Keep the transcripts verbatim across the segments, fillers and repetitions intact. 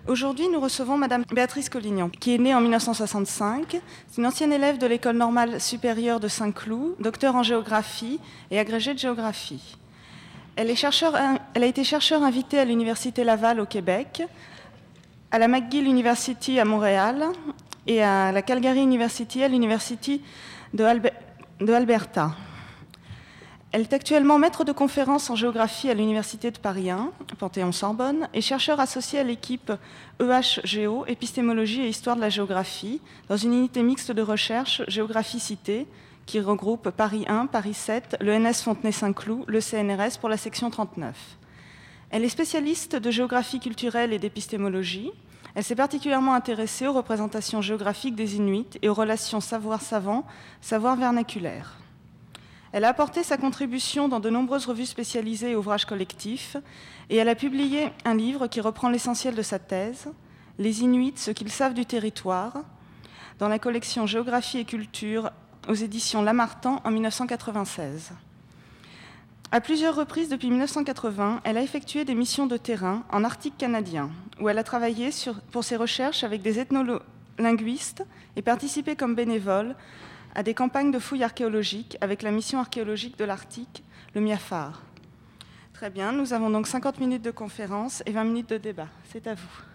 Aujourd'hui, nous recevons Madame Béatrice Collignon, qui est née en mille neuf cent soixante-cinq. C'est une ancienne élève de l'École normale supérieure de Saint-Cloud, docteur en géographie et agrégée de géographie. Elle, est chercheur, elle a été chercheur invitée à l'Université Laval au Québec, à la McGill University à Montréal et à la Calgary University à l'Université de, Albe- de Alberta. Elle est actuellement maître de conférences en géographie à l'Université de Paris un, Panthéon-Sorbonne, et chercheur associé à l'équipe E H Géo, épistémologie et histoire de la géographie, dans une unité mixte de recherche Géographie-Cité, qui regroupe Paris un, Paris sept, le N S Fontenay-Saint-Cloud, le C N R S pour la section trente-neuf. Elle est spécialiste de géographie culturelle et d'épistémologie. Elle s'est particulièrement intéressée aux représentations géographiques des Inuits et aux relations savoir-savant, savoir vernaculaire. Elle a apporté sa contribution dans de nombreuses revues spécialisées et ouvrages collectifs, et elle a publié un livre qui reprend l'essentiel de sa thèse, « Les Inuits, ce qu'ils savent du territoire », dans la collection Géographie et culture aux éditions Lamartan en mille neuf cent quatre-vingt-seize. À plusieurs reprises depuis mille neuf cent quatre-vingts, elle a effectué des missions de terrain en Arctique canadien, où elle a travaillé sur, pour ses recherches avec des ethnolinguistes et participé comme bénévole à des campagnes de fouilles archéologiques avec la mission archéologique de l'Arctique, le MIAFAR. Très bien, nous avons donc cinquante minutes de conférence et vingt minutes de débat. C'est à vous.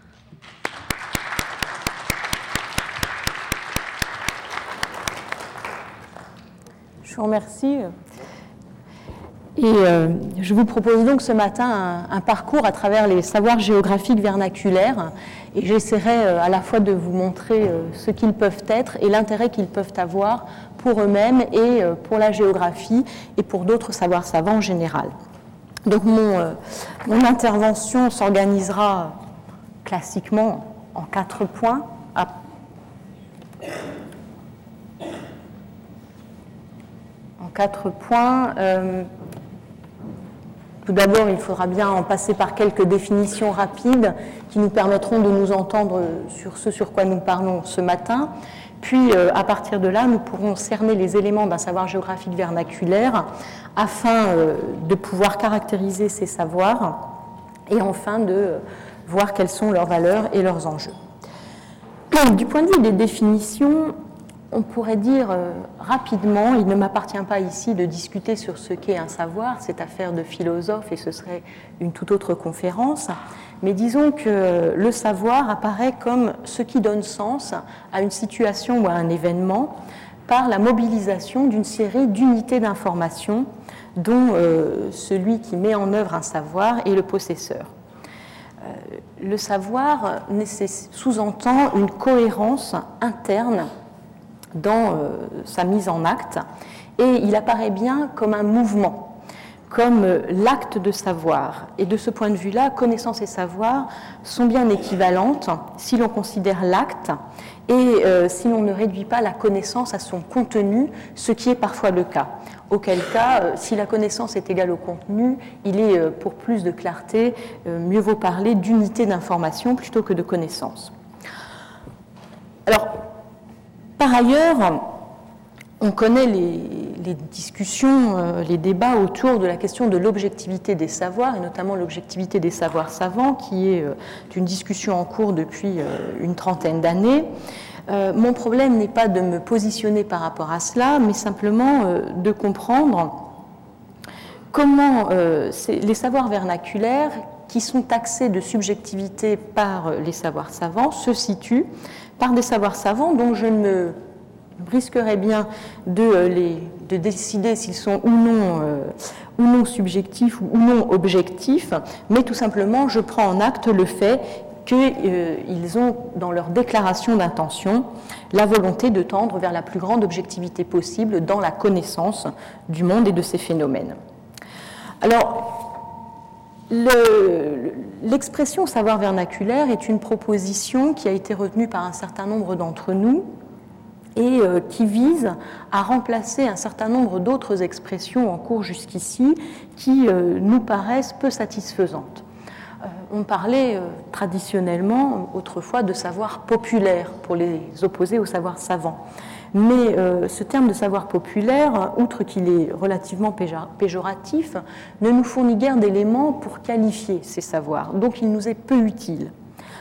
Je vous remercie. Et euh, je vous propose donc ce matin un, un parcours à travers les savoirs géographiques vernaculaires, et j'essaierai euh, à la fois de vous montrer euh, ce qu'ils peuvent être et l'intérêt qu'ils peuvent avoir pour eux-mêmes et euh, pour la géographie et pour d'autres savoirs savants en général. Donc mon, euh, mon intervention s'organisera classiquement en quatre points. À... En quatre points. Euh, Tout d'abord, il faudra bien en passer par quelques définitions rapides qui nous permettront de nous entendre sur ce sur quoi nous parlons ce matin. Puis, euh, à partir de là, nous pourrons cerner les éléments d'un savoir géographique vernaculaire afin euh, de pouvoir caractériser ces savoirs et enfin de euh, voir quelles sont leurs valeurs et leurs enjeux. Donc, du point de vue des définitions, on pourrait dire euh, rapidement, il ne m'appartient pas ici de discuter sur ce qu'est un savoir, c'est affaire de philosophe et ce serait une toute autre conférence, mais disons que le savoir apparaît comme ce qui donne sens à une situation ou à un événement par la mobilisation d'une série d'unités d'information dont euh, celui qui met en œuvre un savoir est le possesseur. Euh, le savoir sous-entend une cohérence interne dans euh, sa mise en acte, et il apparaît bien comme un mouvement, comme euh, l'acte de savoir. Et de ce point de vue-là, connaissance et savoir sont bien équivalentes si l'on considère l'acte et euh, si l'on ne réduit pas la connaissance à son contenu, ce qui est parfois le cas. Auquel cas, euh, si la connaissance est égale au contenu, il est, euh, pour plus de clarté, euh, mieux vaut parler d'unité d'information plutôt que de connaissance. Alors, par ailleurs, on connaît les, les discussions, euh, les débats autour de la question de l'objectivité des savoirs, et notamment l'objectivité des savoirs savants, qui est euh, une discussion en cours depuis euh, une trentaine d'années. Euh, mon problème n'est pas de me positionner par rapport à cela, mais simplement euh, de comprendre comment euh, les savoirs vernaculaires, qui sont taxés de subjectivité par les savoirs savants, se situent par des savoirs savants dont je me risquerais bien de, les, de décider s'ils sont ou non, euh, ou non subjectifs ou non objectifs, mais tout simplement je prends en acte le fait qu'ils euh, ont dans leur déclaration d'intention la volonté de tendre vers la plus grande objectivité possible dans la connaissance du monde et de ses phénomènes. Alors, Le, l'expression savoir vernaculaire est une proposition qui a été retenue par un certain nombre d'entre nous et euh, qui vise à remplacer un certain nombre d'autres expressions en cours jusqu'ici qui euh, nous paraissent peu satisfaisantes. Euh, on parlait euh, traditionnellement autrefois de savoir populaire pour les opposer au savoir savant. Mais euh, ce terme de savoir populaire, outre qu'il est relativement péjoratif, ne nous fournit guère d'éléments pour qualifier ces savoirs. Donc il nous est peu utile.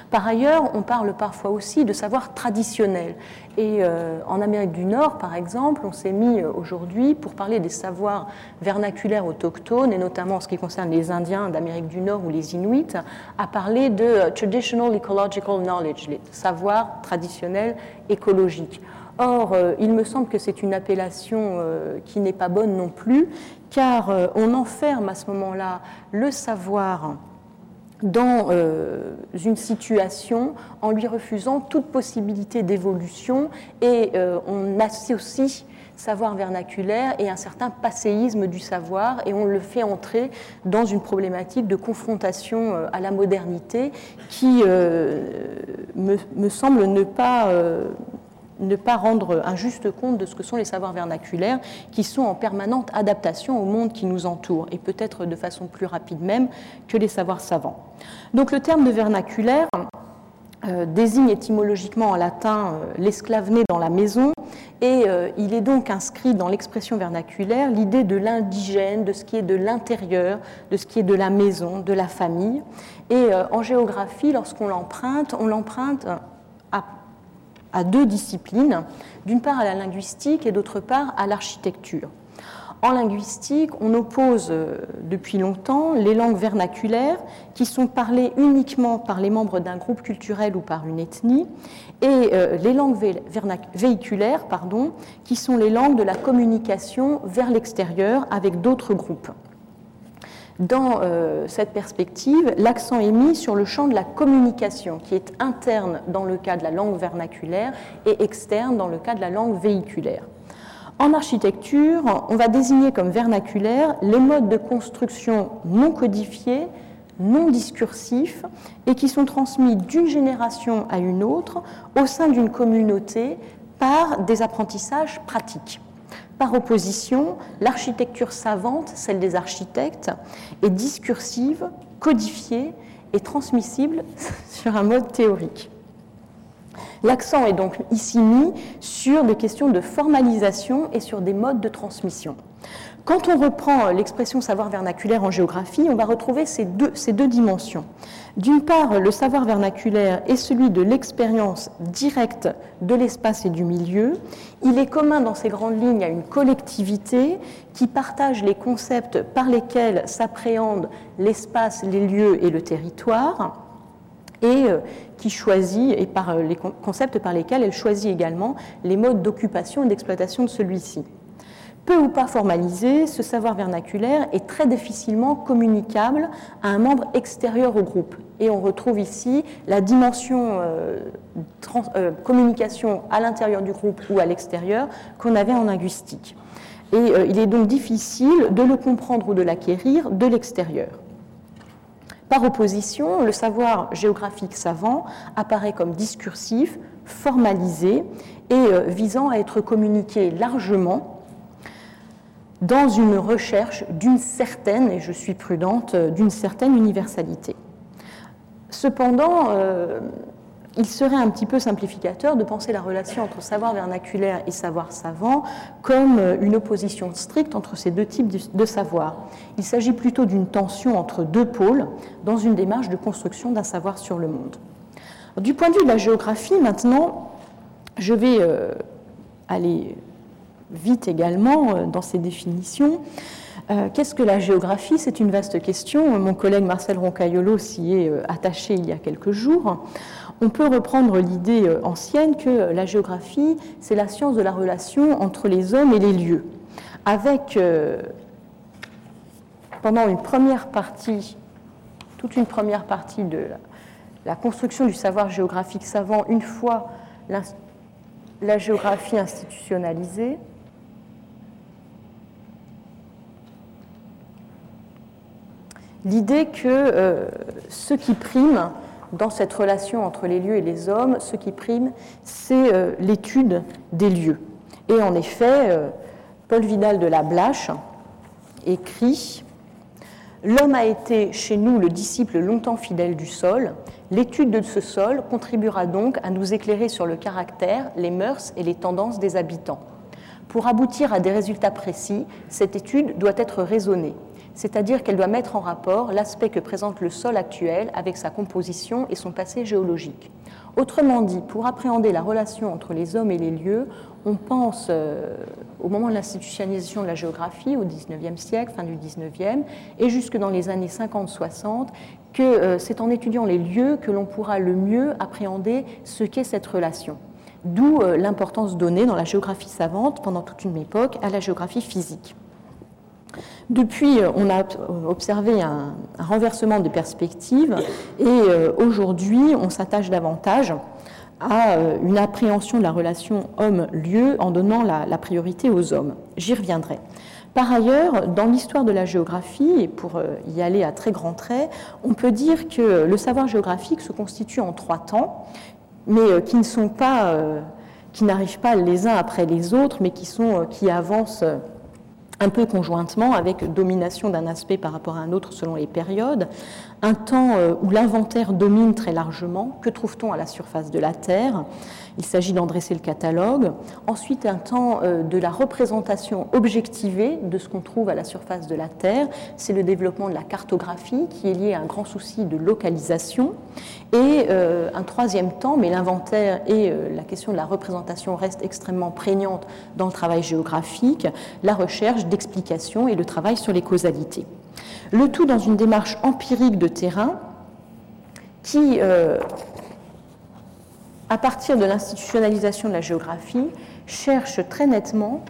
Par ailleurs, on parle parfois aussi de savoir traditionnel. Et euh, en Amérique du Nord, par exemple, on s'est mis aujourd'hui, pour parler des savoirs vernaculaires autochtones, et notamment en ce qui concerne les Indiens d'Amérique du Nord ou les Inuits, à parler de Traditional Ecological Knowledge, les savoirs traditionnels écologiques. Or, euh, il me semble que c'est une appellation euh, qui n'est pas bonne non plus, car euh, on enferme à ce moment-là le savoir dans euh, une situation en lui refusant toute possibilité d'évolution et euh, on associe savoir vernaculaire et un certain passéisme du savoir et on le fait entrer dans une problématique de confrontation euh, à la modernité qui euh, me, me semble ne pas... Euh, ne pas rendre un juste compte de ce que sont les savoirs vernaculaires qui sont en permanente adaptation au monde qui nous entoure et peut-être de façon plus rapide même que les savoirs savants. Donc le terme de vernaculaire euh, désigne étymologiquement en latin euh, l'esclave né dans la maison et euh, il est donc inscrit dans l'expression vernaculaire l'idée de l'indigène, de ce qui est de l'intérieur, de ce qui est de la maison, de la famille. Et euh, en géographie, lorsqu'on l'emprunte, on l'emprunte à à deux disciplines, d'une part à la linguistique et d'autre part à l'architecture. En linguistique, on oppose depuis longtemps les langues vernaculaires qui sont parlées uniquement par les membres d'un groupe culturel ou par une ethnie et les langues véhiculaires, pardon, qui sont les langues de la communication vers l'extérieur avec d'autres groupes. Dans euh, cette perspective, l'accent est mis sur le champ de la communication, qui est interne dans le cas de la langue vernaculaire et externe dans le cas de la langue véhiculaire. En architecture, on va désigner comme vernaculaire les modes de construction non codifiés, non discursifs, et qui sont transmis d'une génération à une autre au sein d'une communauté par des apprentissages pratiques. Par opposition, l'architecture savante, celle des architectes, est discursive, codifiée et transmissible sur un mode théorique. L'accent est donc ici mis sur des questions de formalisation et sur des modes de transmission. Quand on reprend l'expression savoir vernaculaire en géographie, on va retrouver ces deux, ces deux dimensions. D'une part, le savoir vernaculaire est celui de l'expérience directe de l'espace et du milieu. Il est commun dans ses grandes lignes à une collectivité qui partage les concepts par lesquels s'appréhendent l'espace, les lieux et le territoire, et qui choisit, et par les concepts par lesquels elle choisit également les modes d'occupation et d'exploitation de celui-ci. Peu ou pas formalisé, ce savoir vernaculaire est très difficilement communicable à un membre extérieur au groupe. Et on retrouve ici la dimension euh, trans, euh, communication à l'intérieur du groupe ou à l'extérieur qu'on avait en linguistique. Et euh, il est donc difficile de le comprendre ou de l'acquérir de l'extérieur. Par opposition, le savoir géographique savant apparaît comme discursif, formalisé et euh, visant à être communiqué largement dans une recherche d'une certaine, et je suis prudente, d'une certaine universalité. Cependant, euh, il serait un petit peu simplificateur de penser la relation entre savoir vernaculaire et savoir savant comme une opposition stricte entre ces deux types de savoir. Il s'agit plutôt d'une tension entre deux pôles dans une démarche de construction d'un savoir sur le monde. Du point de vue de la géographie, maintenant, je vais euh, aller vite également dans ces définitions. Euh, qu'est-ce que la géographie ? C'est une vaste question. Mon collègue Marcel Roncaiolo s'y est attaché il y a quelques jours. On peut reprendre l'idée ancienne que la géographie, c'est la science de la relation entre les hommes et les lieux, avec, euh, pendant une première partie, toute une première partie de la, la construction du savoir géographique savant, une fois la, la géographie institutionnalisée, l'idée que euh, ce qui prime dans cette relation entre les lieux et les hommes, ce qui prime, c'est euh, l'étude des lieux. Et en effet, euh, Paul Vidal de la Blache écrit « L'homme a été chez nous le disciple longtemps fidèle du sol. L'étude de ce sol contribuera donc à nous éclairer sur le caractère, les mœurs et les tendances des habitants. Pour aboutir à des résultats précis, cette étude doit être raisonnée, c'est-à-dire qu'elle doit mettre en rapport l'aspect que présente le sol actuel avec sa composition et son passé géologique. Autrement dit, pour appréhender la relation entre les hommes et les lieux, on pense euh, au moment de l'institutionnalisation de la géographie, au dix-neuvième siècle, fin du dix-neuvième, et jusque dans les années cinquante soixante, que euh, c'est en étudiant les lieux que l'on pourra le mieux appréhender ce qu'est cette relation. D'où euh, l'importance donnée dans la géographie savante, pendant toute une époque, à la géographie physique. Depuis, on a observé un, un renversement de perspectives et euh, aujourd'hui, on s'attache davantage à euh, une appréhension de la relation homme-lieu en donnant la, la priorité aux hommes. J'y reviendrai. Par ailleurs, dans l'histoire de la géographie, et pour euh, y aller à très grands traits, on peut dire que le savoir géographique se constitue en trois temps, mais euh, qui ne sont pas, euh, qui n'arrivent pas les uns après les autres, mais qui, sont, euh, qui avancent euh, un peu conjointement, avec domination d'un aspect par rapport à un autre selon les périodes. Un temps où l'inventaire domine très largement. Que trouve-t-on à la surface de la Terre ? Il s'agit d'en dresser le catalogue. Ensuite, un temps de la représentation objectivée de ce qu'on trouve à la surface de la Terre. C'est le développement de la cartographie qui est lié à un grand souci de localisation. Et euh, un troisième temps, mais l'inventaire et euh, la question de la représentation restent extrêmement prégnantes dans le travail géographique, la recherche d'explications et le travail sur les causalités. Le tout dans une démarche empirique de terrain qui, euh, à partir de l'institutionnalisation de la géographie, cherche très nettement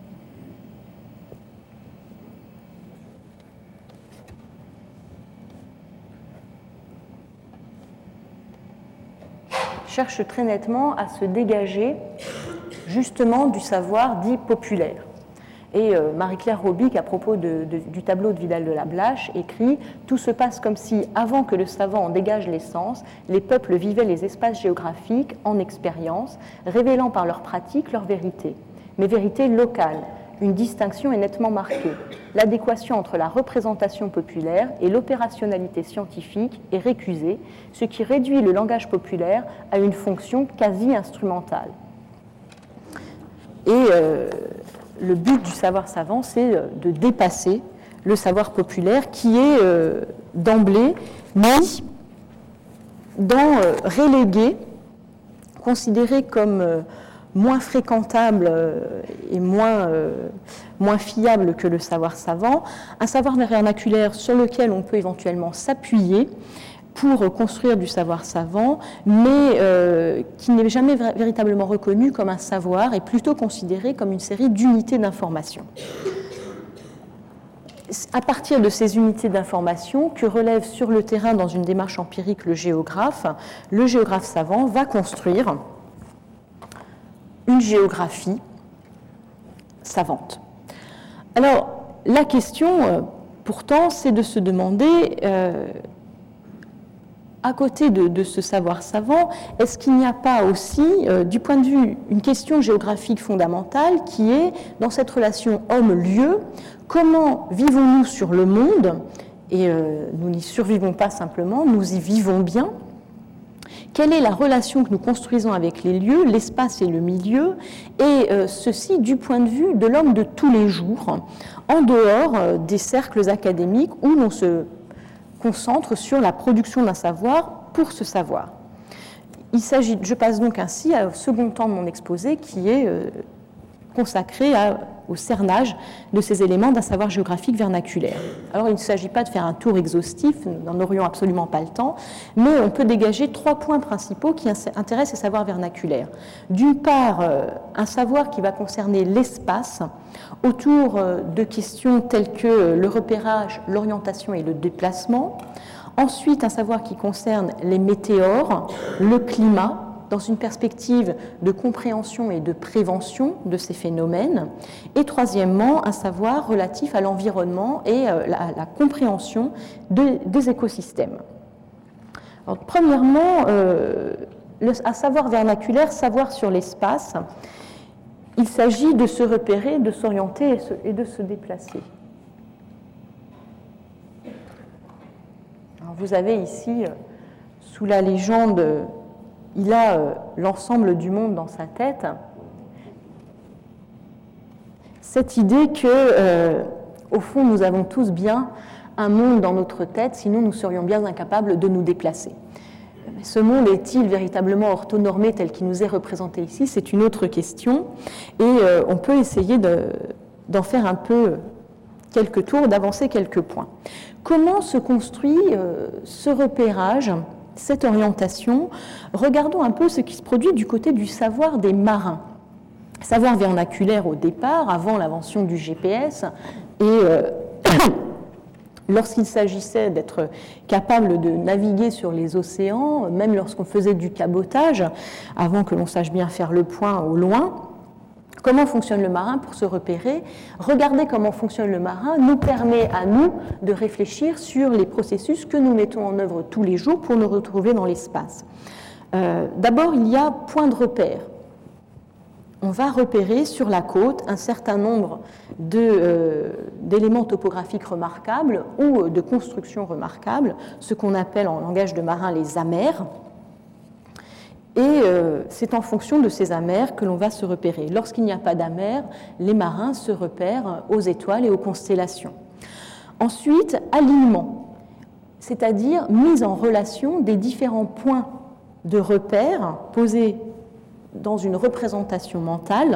cherche très nettement à se dégager justement du savoir dit populaire. Et euh, Marie-Claire Robic, à propos de, de, du tableau de Vidal de la Blache, écrit « Tout se passe comme si, avant que le savant en dégage l'essence, les peuples vivaient les espaces géographiques en expérience, révélant par leur pratique leur vérité. Mais vérité locale. Une distinction est nettement marquée. L'adéquation entre la représentation populaire et l'opérationnalité scientifique est récusée, ce qui réduit le langage populaire à une fonction quasi instrumentale. » Et euh, le but du savoir savant, c'est de dépasser le savoir populaire qui est euh, d'emblée mis dans euh, relégué, considéré comme euh, moins fréquentable euh, et moins, euh, moins fiable que le savoir savant, un savoir vernaculaire sur lequel on peut éventuellement s'appuyer pour construire du savoir savant, mais euh, qui n'est jamais vra- véritablement reconnu comme un savoir et plutôt considéré comme une série d'unités d'information. À partir de ces unités d'information que relève sur le terrain dans une démarche empirique le géographe, le géographe savant va construire une géographie savante. Alors, la question, euh, pourtant, c'est de se demander... Euh, à côté de, de ce savoir savant, est-ce qu'il n'y a pas aussi, euh, du point de vue, une question géographique fondamentale qui est, dans cette relation homme-lieu, comment vivons-nous sur le monde, et euh, nous n'y survivons pas simplement, nous y vivons bien. Quelle est la relation que nous construisons avec les lieux, l'espace et le milieu, et euh, ceci du point de vue de l'homme de tous les jours, en dehors euh, des cercles académiques où l'on se concentre sur la production d'un savoir pour ce savoir. Il s'agit, je passe donc ainsi au second temps de mon exposé qui est euh, consacré à, au cernage de ces éléments d'un savoir géographique vernaculaire. Alors il ne s'agit pas de faire un tour exhaustif, nous n'en aurions absolument pas le temps, mais on peut dégager trois points principaux qui intéressent ces savoirs vernaculaires. D'une part, euh, un savoir qui va concerner l'espace, autour de questions telles que le repérage, l'orientation et le déplacement. Ensuite, un savoir qui concerne les météores, le climat, dans une perspective de compréhension et de prévention de ces phénomènes. Et troisièmement, un savoir relatif à l'environnement et à la compréhension de, des écosystèmes. Alors, premièrement, euh, le, un savoir vernaculaire, savoir sur l'espace. Il s'agit de se repérer, de s'orienter et de se déplacer. Alors vous avez ici, sous la légende, il a l'ensemble du monde dans sa tête. cette idée que, euh, au fond, nous avons tous bien un monde dans notre tête, sinon nous serions bien incapables de nous déplacer. Mais ce monde est-il véritablement orthonormé tel qu'il nous est représenté ici? C'est une autre question, et euh, on peut essayer de, d'en faire un peu quelques tours, d'avancer quelques points. Comment se construit euh, ce repérage, cette orientation? Regardons un peu ce qui se produit du côté du savoir des marins. Savoir vernaculaire au départ, avant l'invention du G P S, et euh, lorsqu'il s'agissait d'être capable de naviguer sur les océans, même lorsqu'on faisait du cabotage, avant que l'on sache bien faire le point au loin, comment fonctionne le marin pour se repérer? Regarder comment fonctionne le marin nous permet à nous de réfléchir sur les processus que nous mettons en œuvre tous les jours pour nous retrouver dans l'espace. Euh, d'abord, il y a point de repère. On va repérer sur la côte un certain nombre de, euh, d'éléments topographiques remarquables ou de constructions remarquables, ce qu'on appelle en langage de marin les amers. Et euh, c'est en fonction de ces amers que l'on va se repérer. Lorsqu'il n'y a pas d'amers, les marins se repèrent aux étoiles et aux constellations. Ensuite, alignement, c'est-à-dire mise en relation des différents points de repère posés dans une représentation mentale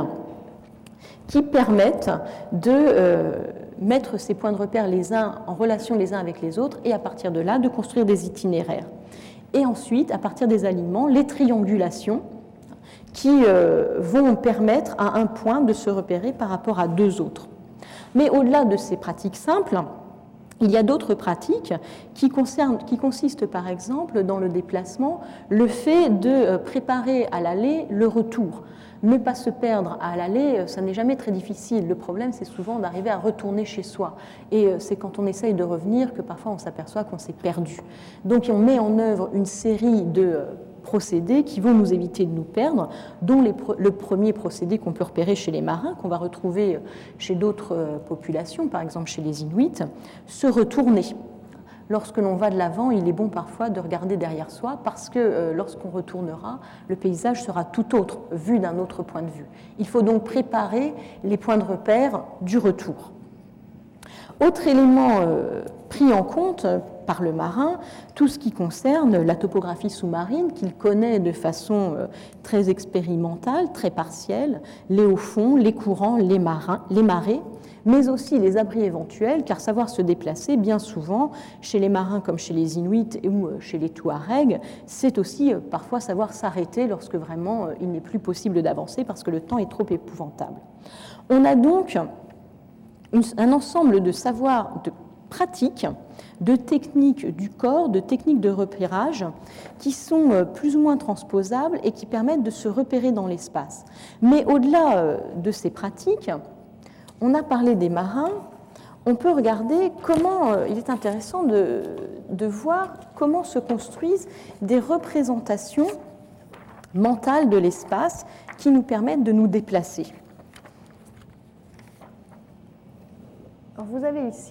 qui permettent de euh, mettre ces points de repère les uns en relation les uns avec les autres et à partir de là de construire des itinéraires. Et ensuite, à partir des alignements, les triangulations qui euh, vont permettre à un point de se repérer par rapport à deux autres. Mais au-delà de ces pratiques simples, il y a d'autres pratiques qui, concernent, qui consistent par exemple dans le déplacement, le fait de préparer à l'aller le retour. Ne pas se perdre à l'aller, ça n'est jamais très difficile. Le problème, c'est souvent d'arriver à retourner chez soi. Et c'est quand on essaye de revenir que parfois on s'aperçoit qu'on s'est perdu. Donc on met en œuvre une série de procédés qui vont nous éviter de nous perdre, dont les, le premier procédé qu'on peut repérer chez les marins, qu'on va retrouver chez d'autres populations, par exemple chez les Inuits, se retourner. Lorsque l'on va de l'avant, il est bon parfois de regarder derrière soi parce que euh, lorsqu'on retournera, le paysage sera tout autre, vu d'un autre point de vue. Il faut donc préparer les points de repère du retour. Autre élément euh, pris en compte par le marin, tout ce qui concerne la topographie sous-marine qu'il connaît de façon euh, très expérimentale, très partielle, les hauts fonds, les courants, les, marins, les marées, mais aussi les abris éventuels, car savoir se déplacer, bien souvent, chez les marins comme chez les Inuits ou chez les Touaregs, c'est aussi euh, parfois savoir s'arrêter lorsque vraiment euh, il n'est plus possible d'avancer parce que le temps est trop épouvantable. On a donc une, un ensemble de savoirs, de pratiques, de techniques du corps, de techniques de repérage qui sont plus ou moins transposables et qui permettent de se repérer dans l'espace. Mais au-delà de ces pratiques, on a parlé des marins, on peut regarder comment, il est intéressant de, de voir comment se construisent des représentations mentales de l'espace qui nous permettent de nous déplacer. Alors vous avez ici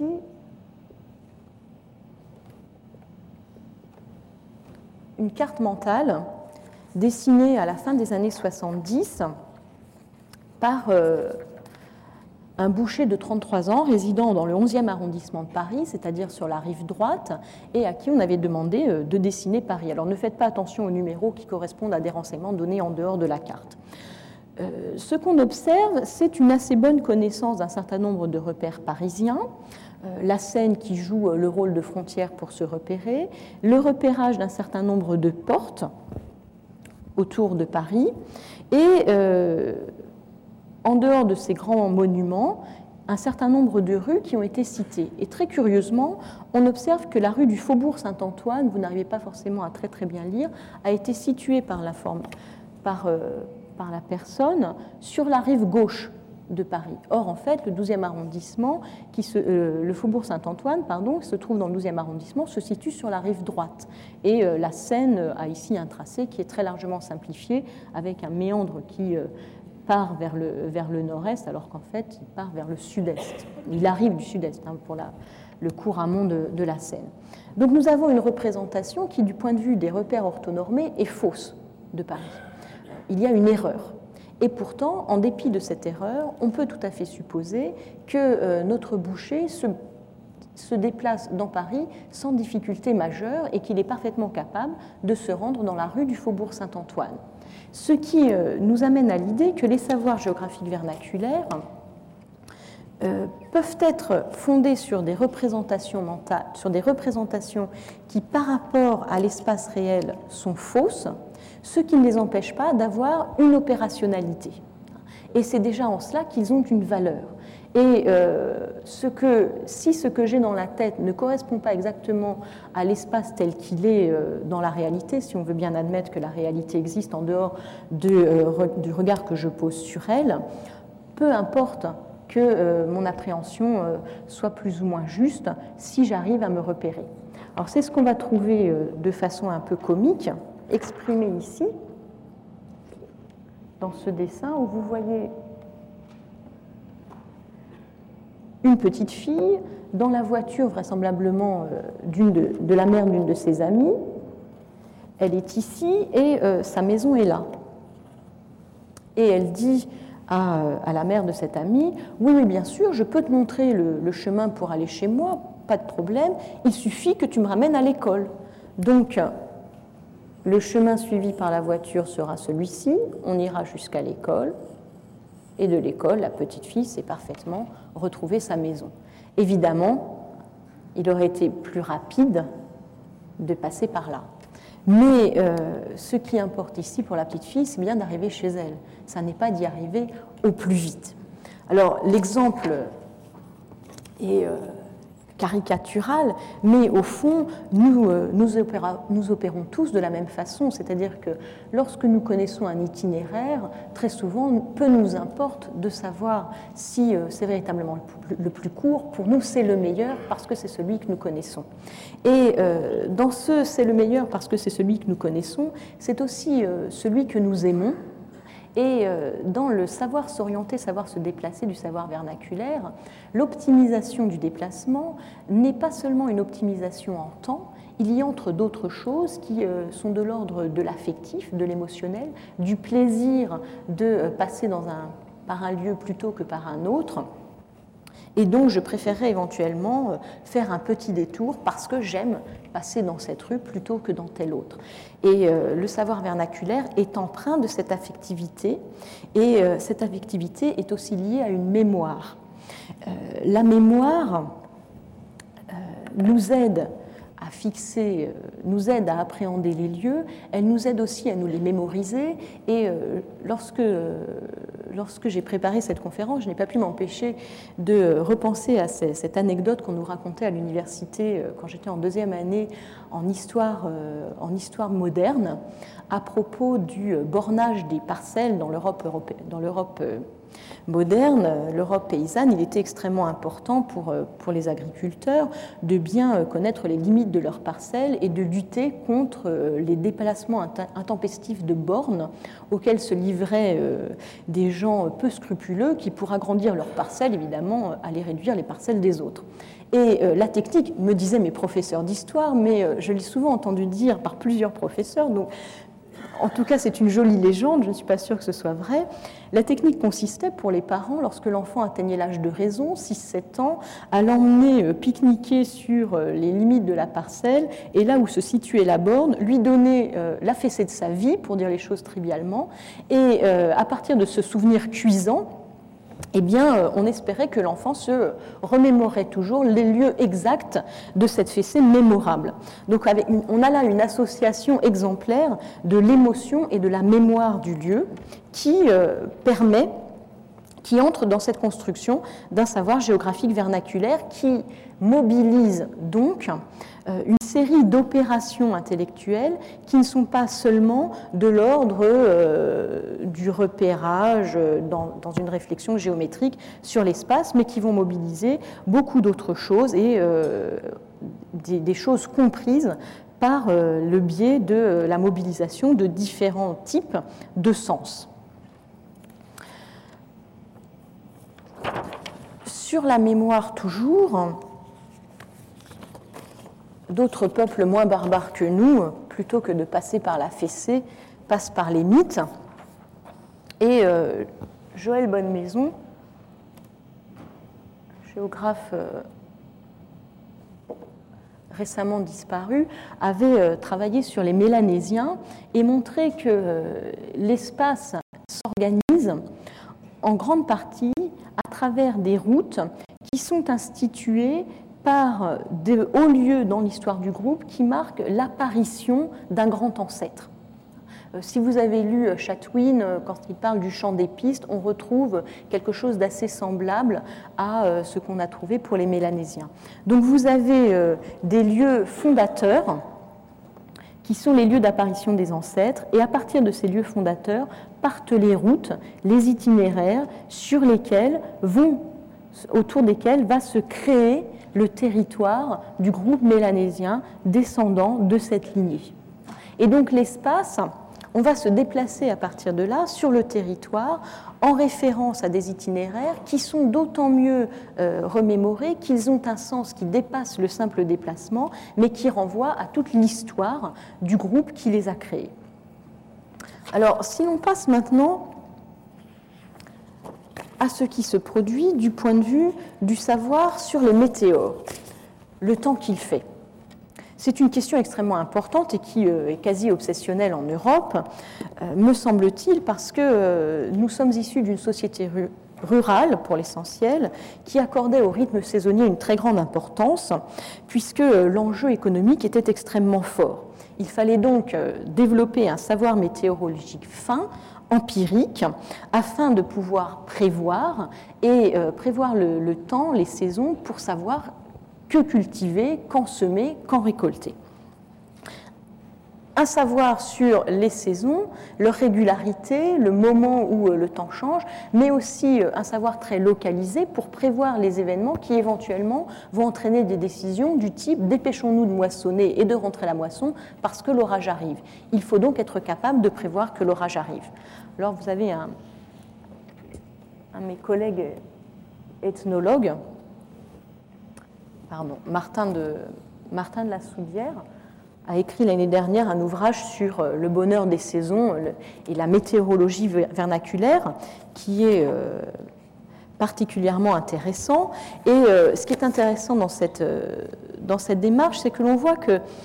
une carte mentale dessinée à la fin des années soixante-dix par euh, un boucher de trente-trois ans résidant dans le onzième arrondissement de Paris, c'est-à-dire sur la rive droite, et à qui on avait demandé euh, de dessiner Paris. Alors ne faites pas attention aux numéros qui correspondent à des renseignements donnés en dehors de la carte. Euh, ce qu'on observe, c'est une assez bonne connaissance d'un certain nombre de repères parisiens, la Seine qui joue le rôle de frontière pour se repérer, le repérage d'un certain nombre de portes autour de Paris, et euh, en dehors de ces grands monuments, un certain nombre de rues qui ont été citées. Et très curieusement, on observe que la rue du Faubourg Saint-Antoine, vous n'arrivez pas forcément à très très bien lire, a été située par la, forme, par, euh, par la personne sur la rive gauche de Paris. Or, en fait, le douzième arrondissement, qui se, euh, le Faubourg Saint-Antoine, pardon, qui se trouve dans le douzième arrondissement, se situe sur la rive droite. Et euh, la Seine a ici un tracé qui est très largement simplifié, avec un méandre qui euh, part vers le, vers le nord-est, alors qu'en fait, il part vers le sud-est. Il arrive du sud-est, hein, pour la, le cours amont de, de la Seine. Donc, nous avons une représentation qui, du point de vue des repères orthonormés, est fausse de Paris. Il y a une erreur. Et pourtant, en dépit de cette erreur, on peut tout à fait supposer que euh, notre boucher se, se déplace dans Paris sans difficulté majeure et qu'il est parfaitement capable de se rendre dans la rue du Faubourg Saint-Antoine. Ce qui euh, nous amène à l'idée que les savoirs géographiques vernaculaires euh, peuvent être fondés sur des représentations mentales, sur des représentations qui, par rapport à l'espace réel, sont fausses, ce qui ne les empêche pas d'avoir une opérationnalité. Et c'est déjà en cela qu'ils ont une valeur. Et euh, ce que, si ce que j'ai dans la tête ne correspond pas exactement à l'espace tel qu'il est euh, dans la réalité, si on veut bien admettre que la réalité existe en dehors de, euh, du regard que je pose sur elle, peu importe que euh, mon appréhension euh, soit plus ou moins juste si j'arrive à me repérer. Alors c'est ce qu'on va trouver euh, de façon un peu comique, exprimé ici, dans ce dessin où vous voyez une petite fille dans la voiture vraisemblablement euh, d'une de, de la mère d'une de ses amies. Elle est ici et euh, sa maison est là. Et elle dit à, à la mère de cette amie, oui, oui, bien sûr, je peux te montrer le, le chemin pour aller chez moi, pas de problème, il suffit que tu me ramènes à l'école. Donc, le chemin suivi par la voiture sera celui-ci, on ira jusqu'à l'école, et de l'école, la petite fille sait parfaitement retrouver sa maison. Évidemment, il aurait été plus rapide de passer par là. Mais euh, ce qui importe ici pour la petite fille, c'est bien d'arriver chez elle. Ça n'est pas d'y arriver au plus vite. Alors, l'exemple est euh, caricatural, mais au fond, nous, euh, nous, opéra, nous opérons tous de la même façon. C'est-à-dire que lorsque nous connaissons un itinéraire, très souvent, peu nous importe de savoir si euh, c'est véritablement le plus, le plus court. Pour nous, c'est le meilleur parce que c'est celui que nous connaissons. Et euh, dans ce « c'est le meilleur parce que c'est celui que nous connaissons », c'est aussi euh, celui que nous aimons. Et euh, dans le savoir s'orienter, savoir se déplacer du savoir vernaculaire, l'optimisation du déplacement n'est pas seulement une optimisation en temps, il y a entre d'autres choses qui euh, sont de l'ordre de l'affectif, de l'émotionnel, du plaisir de euh, passer dans un, par un lieu plutôt que par un autre. Et donc, je préférerais éventuellement faire un petit détour parce que j'aime passer dans cette rue plutôt que dans telle autre. Et euh, le savoir vernaculaire est empreint de cette affectivité, et euh, cette affectivité est aussi liée à une mémoire. Euh, la mémoire euh, nous aide à fixer, nous aide à appréhender les lieux, elle nous aide aussi à nous les mémoriser. Et euh, lorsque, euh, lorsque j'ai préparé cette conférence, je n'ai pas pu m'empêcher de repenser à ces, cette anecdote qu'on nous racontait à l'université euh, quand j'étais en deuxième année en histoire, euh, en histoire moderne, à propos du bornage des parcelles dans l'Europe européenne, dans l'Europe euh, moderne, l'Europe paysanne. Il était extrêmement important pour, pour les agriculteurs de bien connaître les limites de leurs parcelles et de lutter contre les déplacements intempestifs de bornes auxquels se livraient des gens peu scrupuleux qui, pour agrandir leurs parcelles, évidemment, allaient réduire les parcelles des autres. Et la technique, me disaient mes professeurs d'histoire, mais je l'ai souvent entendu dire par plusieurs professeurs, donc en tout cas, c'est une jolie légende, je ne suis pas sûre que ce soit vrai. La technique consistait pour les parents, lorsque l'enfant atteignait l'âge de raison, six sept ans, à l'emmener pique-niquer sur les limites de la parcelle et là où se situait la borne, lui donner la fessée de sa vie, pour dire les choses trivialement, et à partir de ce souvenir cuisant, eh bien, on espérait que l'enfant se remémorait toujours les lieux exacts de cette fessée mémorable. Donc, avec une, on a là une association exemplaire de l'émotion et de la mémoire du lieu qui euh, permet, qui entre dans cette construction d'un savoir géographique vernaculaire qui mobilise donc euh, une série d'opérations intellectuelles qui ne sont pas seulement de l'ordre euh, du repérage dans, dans une réflexion géométrique sur l'espace, mais qui vont mobiliser beaucoup d'autres choses et euh, des, des choses comprises par euh, le biais de la mobilisation de différents types de sens. Sur la mémoire toujours, d'autres peuples moins barbares que nous, plutôt que de passer par la fessée, passent par les mythes. Et euh, Joël Bonnemaison, géographe euh, récemment disparu, avait euh, travaillé sur les Mélanésiens et montré que euh, l'espace s'organise en grande partie à travers des routes qui sont instituées par de hauts lieux dans l'histoire du groupe qui marquent l'apparition d'un grand ancêtre. Si vous avez lu Chatwin, quand il parle du chant des pistes, on retrouve quelque chose d'assez semblable à ce qu'on a trouvé pour les Mélanésiens. Donc vous avez des lieux fondateurs qui sont les lieux d'apparition des ancêtres, et à partir de ces lieux fondateurs partent les routes, les itinéraires sur lesquels vont, autour desquels va se créer le territoire du groupe mélanésien descendant de cette lignée. Et donc l'espace, on va se déplacer à partir de là sur le territoire en référence à des itinéraires qui sont d'autant mieux euh, remémorés qu'ils ont un sens qui dépasse le simple déplacement, mais qui renvoie à toute l'histoire du groupe qui les a créés. Alors, si l'on passe maintenant à ce qui se produit du point de vue du savoir sur les météores, le temps qu'il fait. C'est une question extrêmement importante et qui est quasi obsessionnelle en Europe, me semble-t-il, parce que nous sommes issus d'une société rurale, pour l'essentiel, qui accordait au rythme saisonnier une très grande importance, puisque l'enjeu économique était extrêmement fort. Il fallait donc développer un savoir météorologique fin, empirique, afin de pouvoir prévoir, et prévoir le, le temps, les saisons, pour savoir que cultiver, quand semer, quand récolter. Un savoir sur les saisons, leur régularité, le moment où le temps change, mais aussi un savoir très localisé pour prévoir les événements qui éventuellement vont entraîner des décisions du type « dépêchons-nous de moissonner et de rentrer la moisson parce que l'orage arrive ». Il faut donc être capable de prévoir que l'orage arrive. Alors vous avez un, un de mes collègues ethnologues, Pardon, Martin de, Martin de la Soudière a écrit l'année dernière un ouvrage sur le bonheur des saisons et la météorologie vernaculaire qui est euh, particulièrement intéressant. Et euh, ce qui est intéressant dans cette, euh, dans cette démarche, c'est que l'on voit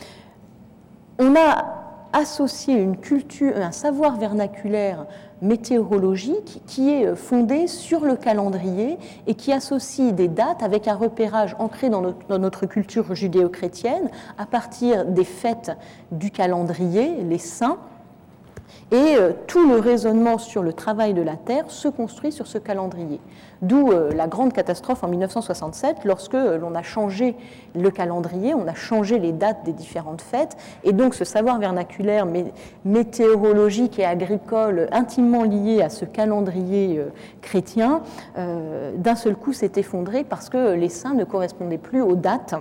qu'on a associé une culture, un savoir vernaculaire météorologique qui est fondé sur le calendrier et qui associe des dates avec un repérage ancré dans notre, dans notre culture judéo-chrétienne à partir des fêtes du calendrier, les saints. Et euh, tout le raisonnement sur le travail de la terre se construit sur ce calendrier. D'où euh, la grande catastrophe en mille neuf cent soixante-sept, lorsque euh, l'on a changé le calendrier, on a changé les dates des différentes fêtes, et donc ce savoir vernaculaire mé- météorologique et agricole intimement lié à ce calendrier euh, chrétien, euh, d'un seul coup s'est effondré parce que les saints ne correspondaient plus aux dates,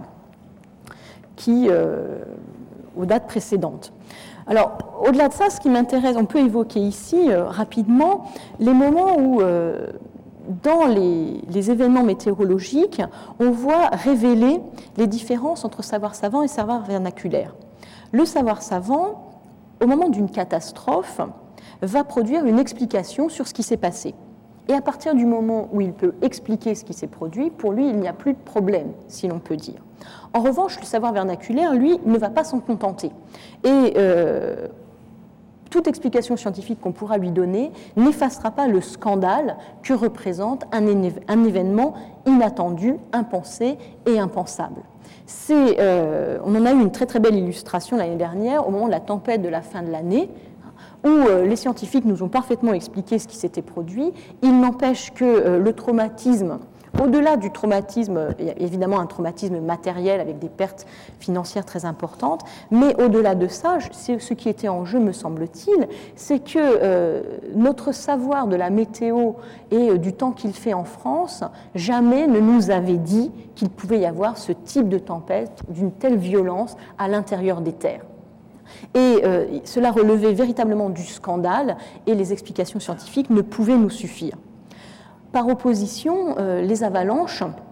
qui, euh, aux dates précédentes. Alors, au-delà de ça, ce qui m'intéresse, on peut évoquer ici euh, rapidement les moments où, euh, dans les, les événements météorologiques, on voit révéler les différences entre savoir savant et savoir vernaculaire. Le savoir savant, au moment d'une catastrophe, va produire une explication sur ce qui s'est passé. Et à partir du moment où il peut expliquer ce qui s'est produit, pour lui, il n'y a plus de problème, si l'on peut dire. En revanche, le savoir vernaculaire, lui, ne va pas s'en contenter. Et euh, toute explication scientifique qu'on pourra lui donner n'effacera pas le scandale que représente un, un événement inattendu, impensé et impensable. C'est, euh, on en a eu une très très belle illustration l'année dernière, au moment de la tempête de la fin de l'année, où euh, les scientifiques nous ont parfaitement expliqué ce qui s'était produit. Il n'empêche que euh, le traumatisme, au-delà du traumatisme, il y a évidemment un traumatisme matériel avec des pertes financières très importantes, mais au-delà de ça, ce qui était en jeu, me semble-t-il, c'est que euh, notre savoir de la météo et euh, du temps qu'il fait en France, jamais ne nous avait dit qu'il pouvait y avoir ce type de tempête d'une telle violence à l'intérieur des terres. Et euh, cela relevait véritablement du scandale et les explications scientifiques ne pouvaient nous suffire. Par opposition, euh, les avalanches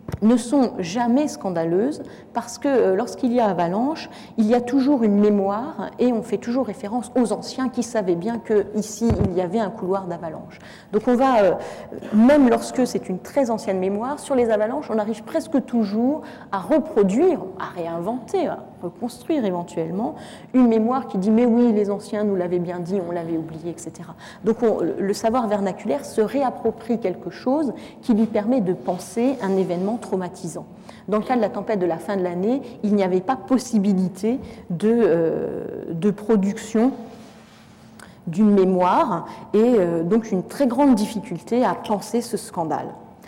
ne sont jamais scandaleuses parce que euh, lorsqu'il y a avalanche, il y a toujours une mémoire et on fait toujours référence aux anciens qui savaient bien qu'ici il y avait un couloir d'avalanche. Donc on va, euh, même lorsque c'est une très ancienne mémoire, sur les avalanches, on arrive presque toujours à reproduire, à réinventer, à reconstruire éventuellement une mémoire qui dit mais oui, les anciens nous l'avaient bien dit, on l'avait oublié, et cetera. Donc on, le savoir vernaculaire se réapproprie quelque chose qui lui permet de penser un événement traumatisant. Dans le cas de la tempête de la fin de l'année, il n'y avait pas possibilité de, euh, de production d'une mémoire et euh, donc une très grande difficulté à penser ce scandale.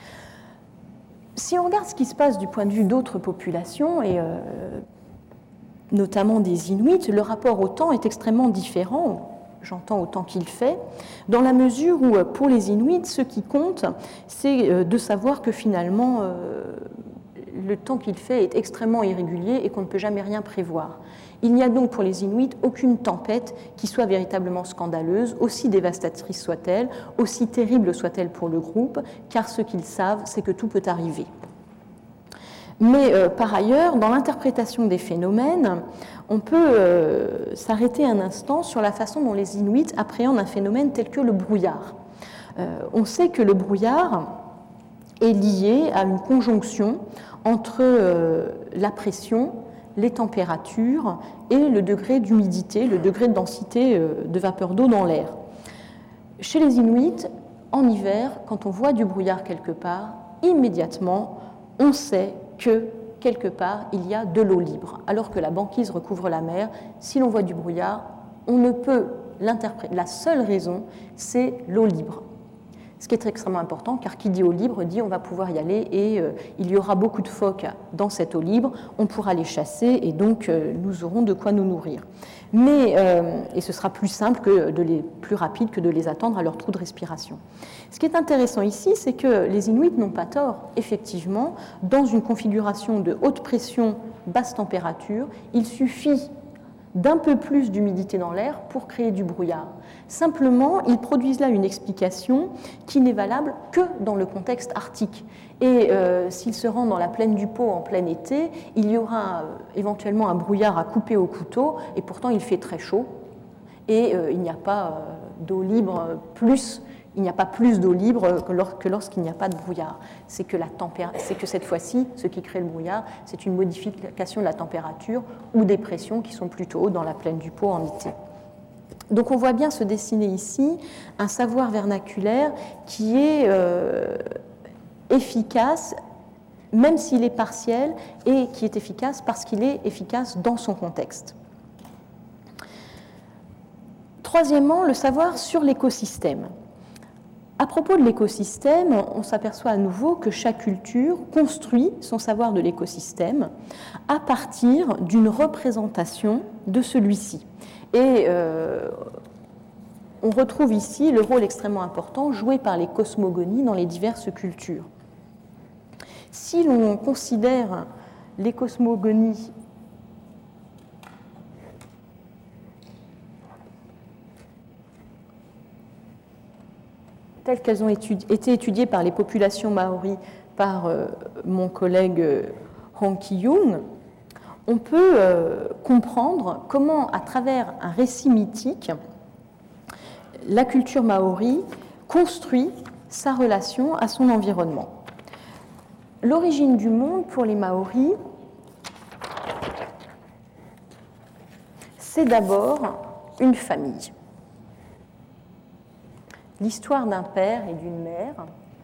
Si on regarde ce qui se passe du point de vue d'autres populations, et euh, notamment des Inuits, le rapport au temps est extrêmement différent. J'entends au temps qu'il fait, dans la mesure où, pour les Inuits, ce qui compte, c'est de savoir que finalement, euh, le temps qu'il fait est extrêmement irrégulier et qu'on ne peut jamais rien prévoir. Il n'y a donc pour les Inuits aucune tempête qui soit véritablement scandaleuse, aussi dévastatrice soit-elle, aussi terrible soit-elle pour le groupe, car ce qu'ils savent, c'est que tout peut arriver. Mais euh, par ailleurs, dans l'interprétation des phénomènes, on peut euh, s'arrêter un instant sur la façon dont les Inuits appréhendent un phénomène tel que le brouillard. Euh, on sait que le brouillard est lié à une conjonction entre euh, la pression, les températures et le degré d'humidité, le degré de densité euh, de vapeur d'eau dans l'air. Chez les Inuits, en hiver, quand on voit du brouillard quelque part, immédiatement, on sait que quelque part, il y a de l'eau libre. Alors que la banquise recouvre la mer, si l'on voit du brouillard, on ne peut l'interpréter. La seule raison, c'est l'eau libre. Ce qui est extrêmement important, car qui dit eau libre dit on va pouvoir y aller et euh, il y aura beaucoup de phoques dans cette eau libre, on pourra les chasser et donc euh, nous aurons de quoi nous nourrir. Mais, euh, et ce sera plus simple, que de les, plus rapide que de les attendre à leur trou de respiration. Ce qui est intéressant ici, c'est que les Inuits n'ont pas tort. Effectivement, dans une configuration de haute pression, basse température, il suffit d'un peu plus d'humidité dans l'air pour créer du brouillard. Simplement, ils produisent là une explication qui n'est valable que dans le contexte arctique. Et euh, s'ils se rendent dans la plaine du Pô en plein été, il y aura euh, éventuellement un brouillard à couper au couteau, et pourtant il fait très chaud, et euh, il n'y a pas euh, d'eau libre plus, il n'y a pas plus d'eau libre que, lors, que lorsqu'il n'y a pas de brouillard. C'est que, la tempér... c'est que cette fois-ci, ce qui crée le brouillard, c'est une modification de la température ou des pressions qui sont plutôt hautes dans la plaine du Pô en été. Donc on voit bien se dessiner ici un savoir vernaculaire qui est euh, efficace, même s'il est partiel, et qui est efficace parce qu'il est efficace dans son contexte. Troisièmement, le savoir sur l'écosystème. À propos de l'écosystème, on s'aperçoit à nouveau que chaque culture construit son savoir de l'écosystème à partir d'une représentation de celui-ci. Et euh, on retrouve ici le rôle extrêmement important joué par les cosmogonies dans les diverses cultures. Si l'on considère les cosmogonies telles qu'elles ont étudi- été étudiées par les populations maoris par euh, mon collègue euh, Hong Ki-young, on peut euh, comprendre comment, à travers un récit mythique, la culture maori construit sa relation à son environnement. L'origine du monde pour les Maoris, c'est d'abord une famille. L'histoire d'un père et d'une mère,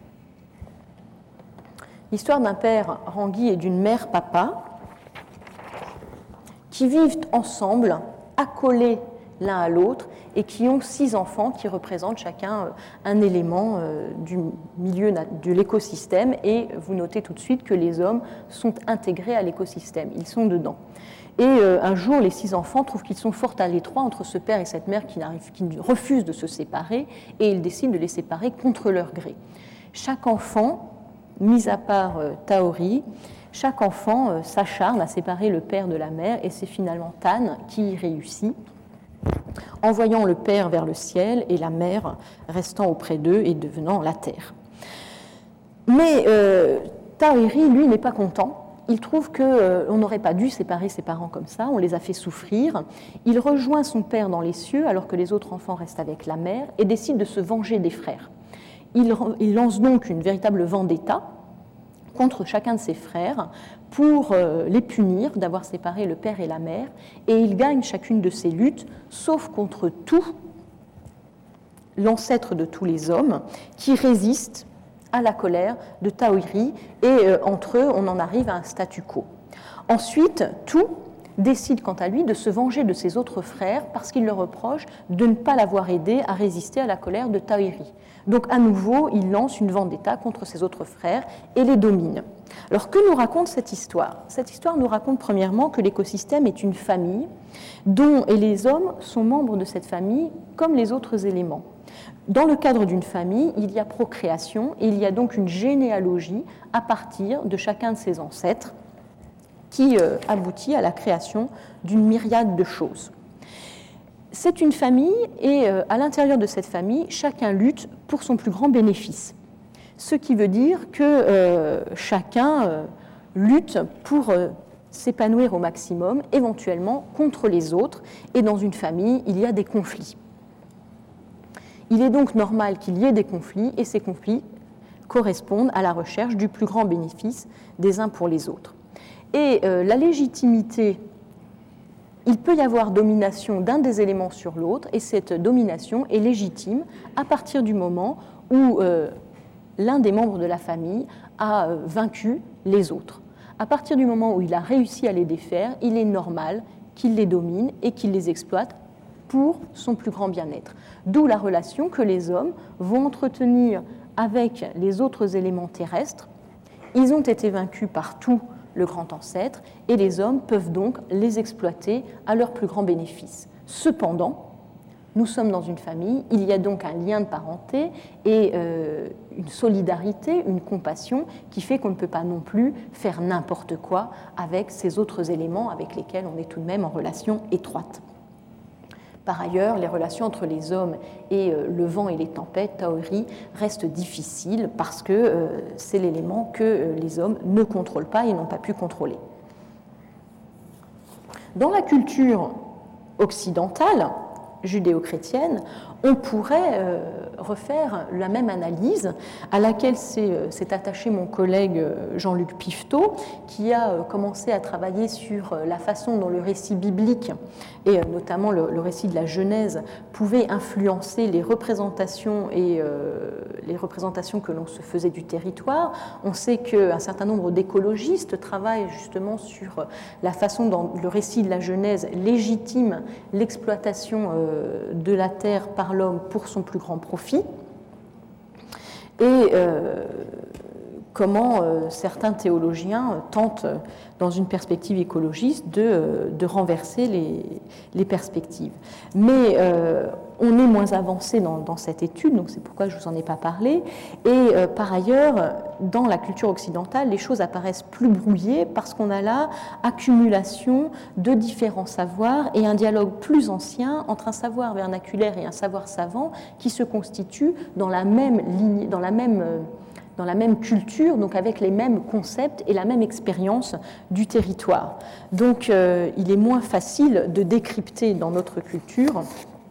l'histoire d'un père Rangi et d'une mère Papa, qui vivent ensemble, accolés l'un à l'autre, et qui ont six enfants qui représentent chacun un élément du milieu de l'écosystème. Et vous notez tout de suite que les hommes sont intégrés à l'écosystème, ils sont dedans. Et un jour, les six enfants trouvent qu'ils sont fort à l'étroit entre ce père et cette mère qui, qui refusent de se séparer, et ils décident de les séparer contre leur gré. Chaque enfant, mis à part Taori, chaque enfant euh, s'acharne à séparer le père de la mère, et c'est finalement Tan qui y réussit, envoyant le père vers le ciel et la mère restant auprès d'eux et devenant la terre. Mais euh, Taoiri, lui, n'est pas content. Il trouve qu'on euh, n'aurait pas dû séparer ses parents comme ça, on les a fait souffrir. Il rejoint son père dans les cieux alors que les autres enfants restent avec la mère et décide de se venger des frères. Il, il lance donc une véritable vendetta contre chacun de ses frères pour euh, les punir d'avoir séparé le père et la mère, et il gagne chacune de ces luttes, sauf contre tout l'ancêtre de tous les hommes, qui résiste à la colère de Taoiri, et euh, entre eux, on en arrive à un statu quo. Ensuite, Tout décide quant à lui de se venger de ses autres frères parce qu'il leur reproche de ne pas l'avoir aidé à résister à la colère de Taoiri. Donc à nouveau, il lance une vendetta contre ses autres frères et les domine. Alors que nous raconte cette histoire ? Cette histoire nous raconte premièrement que l'écosystème est une famille dont et les hommes sont membres de cette famille comme les autres éléments. Dans le cadre d'une famille, il y a procréation et il y a donc une généalogie à partir de chacun de ses ancêtres qui euh, aboutit à la création d'une myriade de choses. C'est une famille et euh, à l'intérieur de cette famille, chacun lutte pour son plus grand bénéfice. Ce qui veut dire que euh, chacun euh, lutte pour euh, s'épanouir au maximum, éventuellement contre les autres, et dans une famille, il y a des conflits. Il est donc normal qu'il y ait des conflits, et ces conflits correspondent à la recherche du plus grand bénéfice des uns pour les autres. Et euh, la légitimité, il peut y avoir domination d'un des éléments sur l'autre, et cette domination est légitime à partir du moment où euh, l'un des membres de la famille a euh, vaincu les autres. À partir du moment où il a réussi à les défaire, il est normal qu'il les domine et qu'il les exploite pour son plus grand bien-être. D'où la relation que les hommes vont entretenir avec les autres éléments terrestres. Ils ont été vaincus par tout le grand ancêtre, et les hommes peuvent donc les exploiter à leur plus grand bénéfice. Cependant, nous sommes dans une famille, il y a donc un lien de parenté et euh, une solidarité, une compassion qui fait qu'on ne peut pas non plus faire n'importe quoi avec ces autres éléments avec lesquels on est tout de même en relation étroite. Par ailleurs, les relations entre les hommes et euh, le vent et les tempêtes, Taoiri, restent difficiles parce que euh, c'est l'élément que euh, les hommes ne contrôlent pas et n'ont pas pu contrôler. Dans la culture occidentale, judéo-chrétienne, on pourrait euh, refaire la même analyse à laquelle s'est, euh, s'est attaché mon collègue Jean-Luc Pifteau, qui a euh, commencé à travailler sur euh, la façon dont le récit biblique, et euh, notamment le, le récit de la Genèse, pouvait influencer les représentations et euh, les représentations que l'on se faisait du territoire. On sait qu'un certain nombre d'écologistes travaillent justement sur la façon dont le récit de la Genèse légitime l'exploitation euh, de la terre par l'homme pour son plus grand profit, et euh, comment euh, certains théologiens tentent, dans une perspective écologiste, de, euh, de renverser les, les perspectives. Mais euh, on est moins avancé dans, dans cette étude, donc c'est pourquoi je ne vous en ai pas parlé, et euh, par ailleurs, dans la culture occidentale, les choses apparaissent plus brouillées parce qu'on a là accumulation de différents savoirs et un dialogue plus ancien entre un savoir vernaculaire et un savoir savant qui se constituent dans la même ligne, dans la même, dans la même culture, donc avec les mêmes concepts et la même expérience du territoire. Donc euh, il est moins facile de décrypter dans notre culture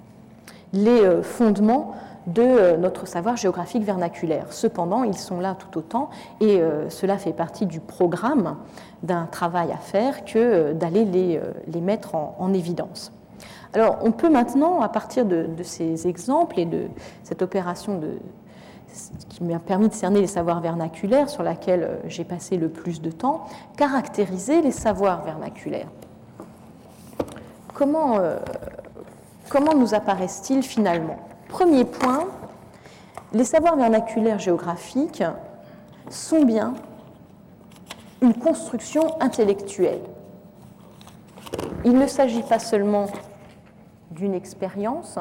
les fondements de notre savoir géographique vernaculaire. Cependant, ils sont là tout autant, et euh, cela fait partie du programme d'un travail à faire que euh, d'aller les, euh, les mettre en, en évidence. Alors, on peut maintenant, à partir de, de ces exemples et de cette opération de, qui m'a permis de cerner les savoirs vernaculaires sur laquelle j'ai passé le plus de temps, caractériser les savoirs vernaculaires. Comment, euh, comment nous apparaissent-ils finalement ? Premier point, les savoirs vernaculaires géographiques sont bien une construction intellectuelle. Il ne s'agit pas seulement d'une expérience,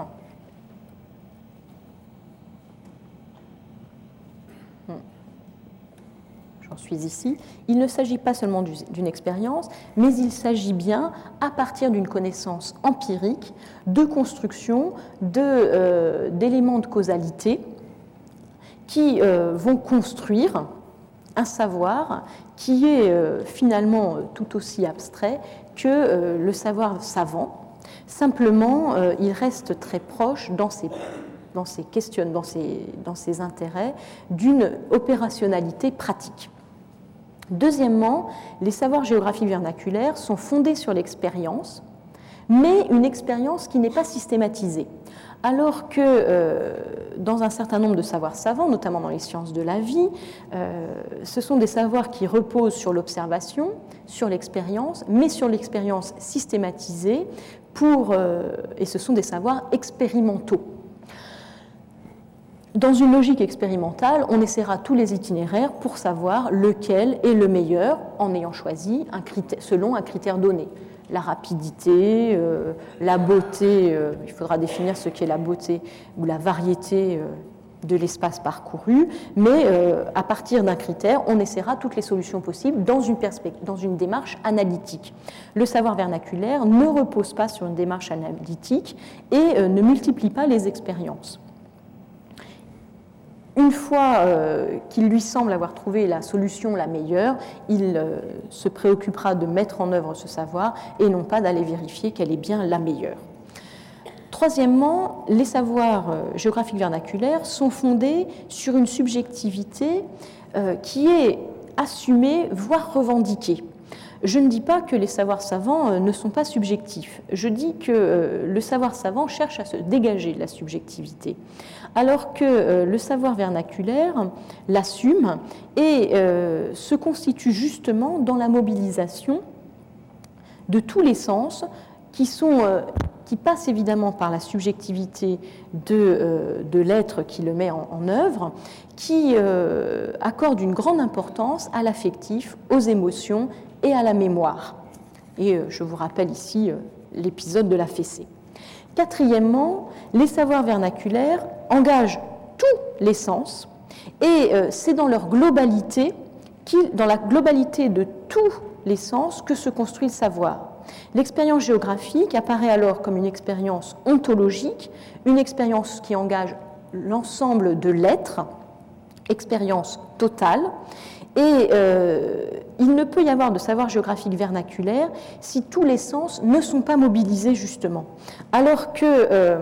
j'en suis ici, il ne s'agit pas seulement d'une expérience, mais il s'agit bien, à partir d'une connaissance empirique, de construction de, euh, d'éléments de causalité qui euh, vont construire un savoir qui est euh, finalement tout aussi abstrait que euh, le savoir savant. Simplement, euh, il reste très proche dans ses, dans ses questions, dans ses, dans ses intérêts, d'une opérationnalité pratique. Deuxièmement, les savoirs géographiques vernaculaires sont fondés sur l'expérience, mais une expérience qui n'est pas systématisée. Alors que euh, dans un certain nombre de savoirs savants, notamment dans les sciences de la vie, euh, ce sont des savoirs qui reposent sur l'observation, sur l'expérience, mais sur l'expérience systématisée, pour, euh, et ce sont des savoirs expérimentaux. Dans une logique expérimentale, on essaiera tous les itinéraires pour savoir lequel est le meilleur en ayant choisi un critère, selon un critère donné. La rapidité, euh, la beauté, euh, il faudra définir ce qu'est la beauté ou la variété euh, de l'espace parcouru, mais euh, à partir d'un critère, on essaiera toutes les solutions possibles dans une, dans une démarche analytique. Le savoir vernaculaire ne repose pas sur une démarche analytique et euh, ne multiplie pas les expériences. Une fois euh, qu'il lui semble avoir trouvé la solution la meilleure, il euh, se préoccupera de mettre en œuvre ce savoir et non pas d'aller vérifier qu'elle est bien la meilleure. Troisièmement, les savoirs euh, géographiques vernaculaires sont fondés sur une subjectivité euh, qui est assumée, voire revendiquée. Je ne dis pas que les savoirs savants euh, ne sont pas subjectifs. Je dis que euh, le savoir savant cherche à se dégager de la subjectivité, alors que euh, le savoir vernaculaire l'assume et euh, se constitue justement dans la mobilisation de tous les sens qui, sont, euh, qui passent évidemment par la subjectivité de, euh, de l'être qui le met en, en œuvre, qui euh, accorde une grande importance à l'affectif, aux émotions et à la mémoire. Et euh, je vous rappelle ici euh, l'épisode de la fessée. Quatrièmement, les savoirs vernaculaires engagent tous les sens et euh, c'est dans leur globalité, dans la globalité de tous les sens que se construit le savoir. L'expérience géographique apparaît alors comme une expérience ontologique, une expérience qui engage l'ensemble de l'être, expérience totale, et euh, il ne peut y avoir de savoir géographique vernaculaire si tous les sens ne sont pas mobilisés justement. Alors que euh,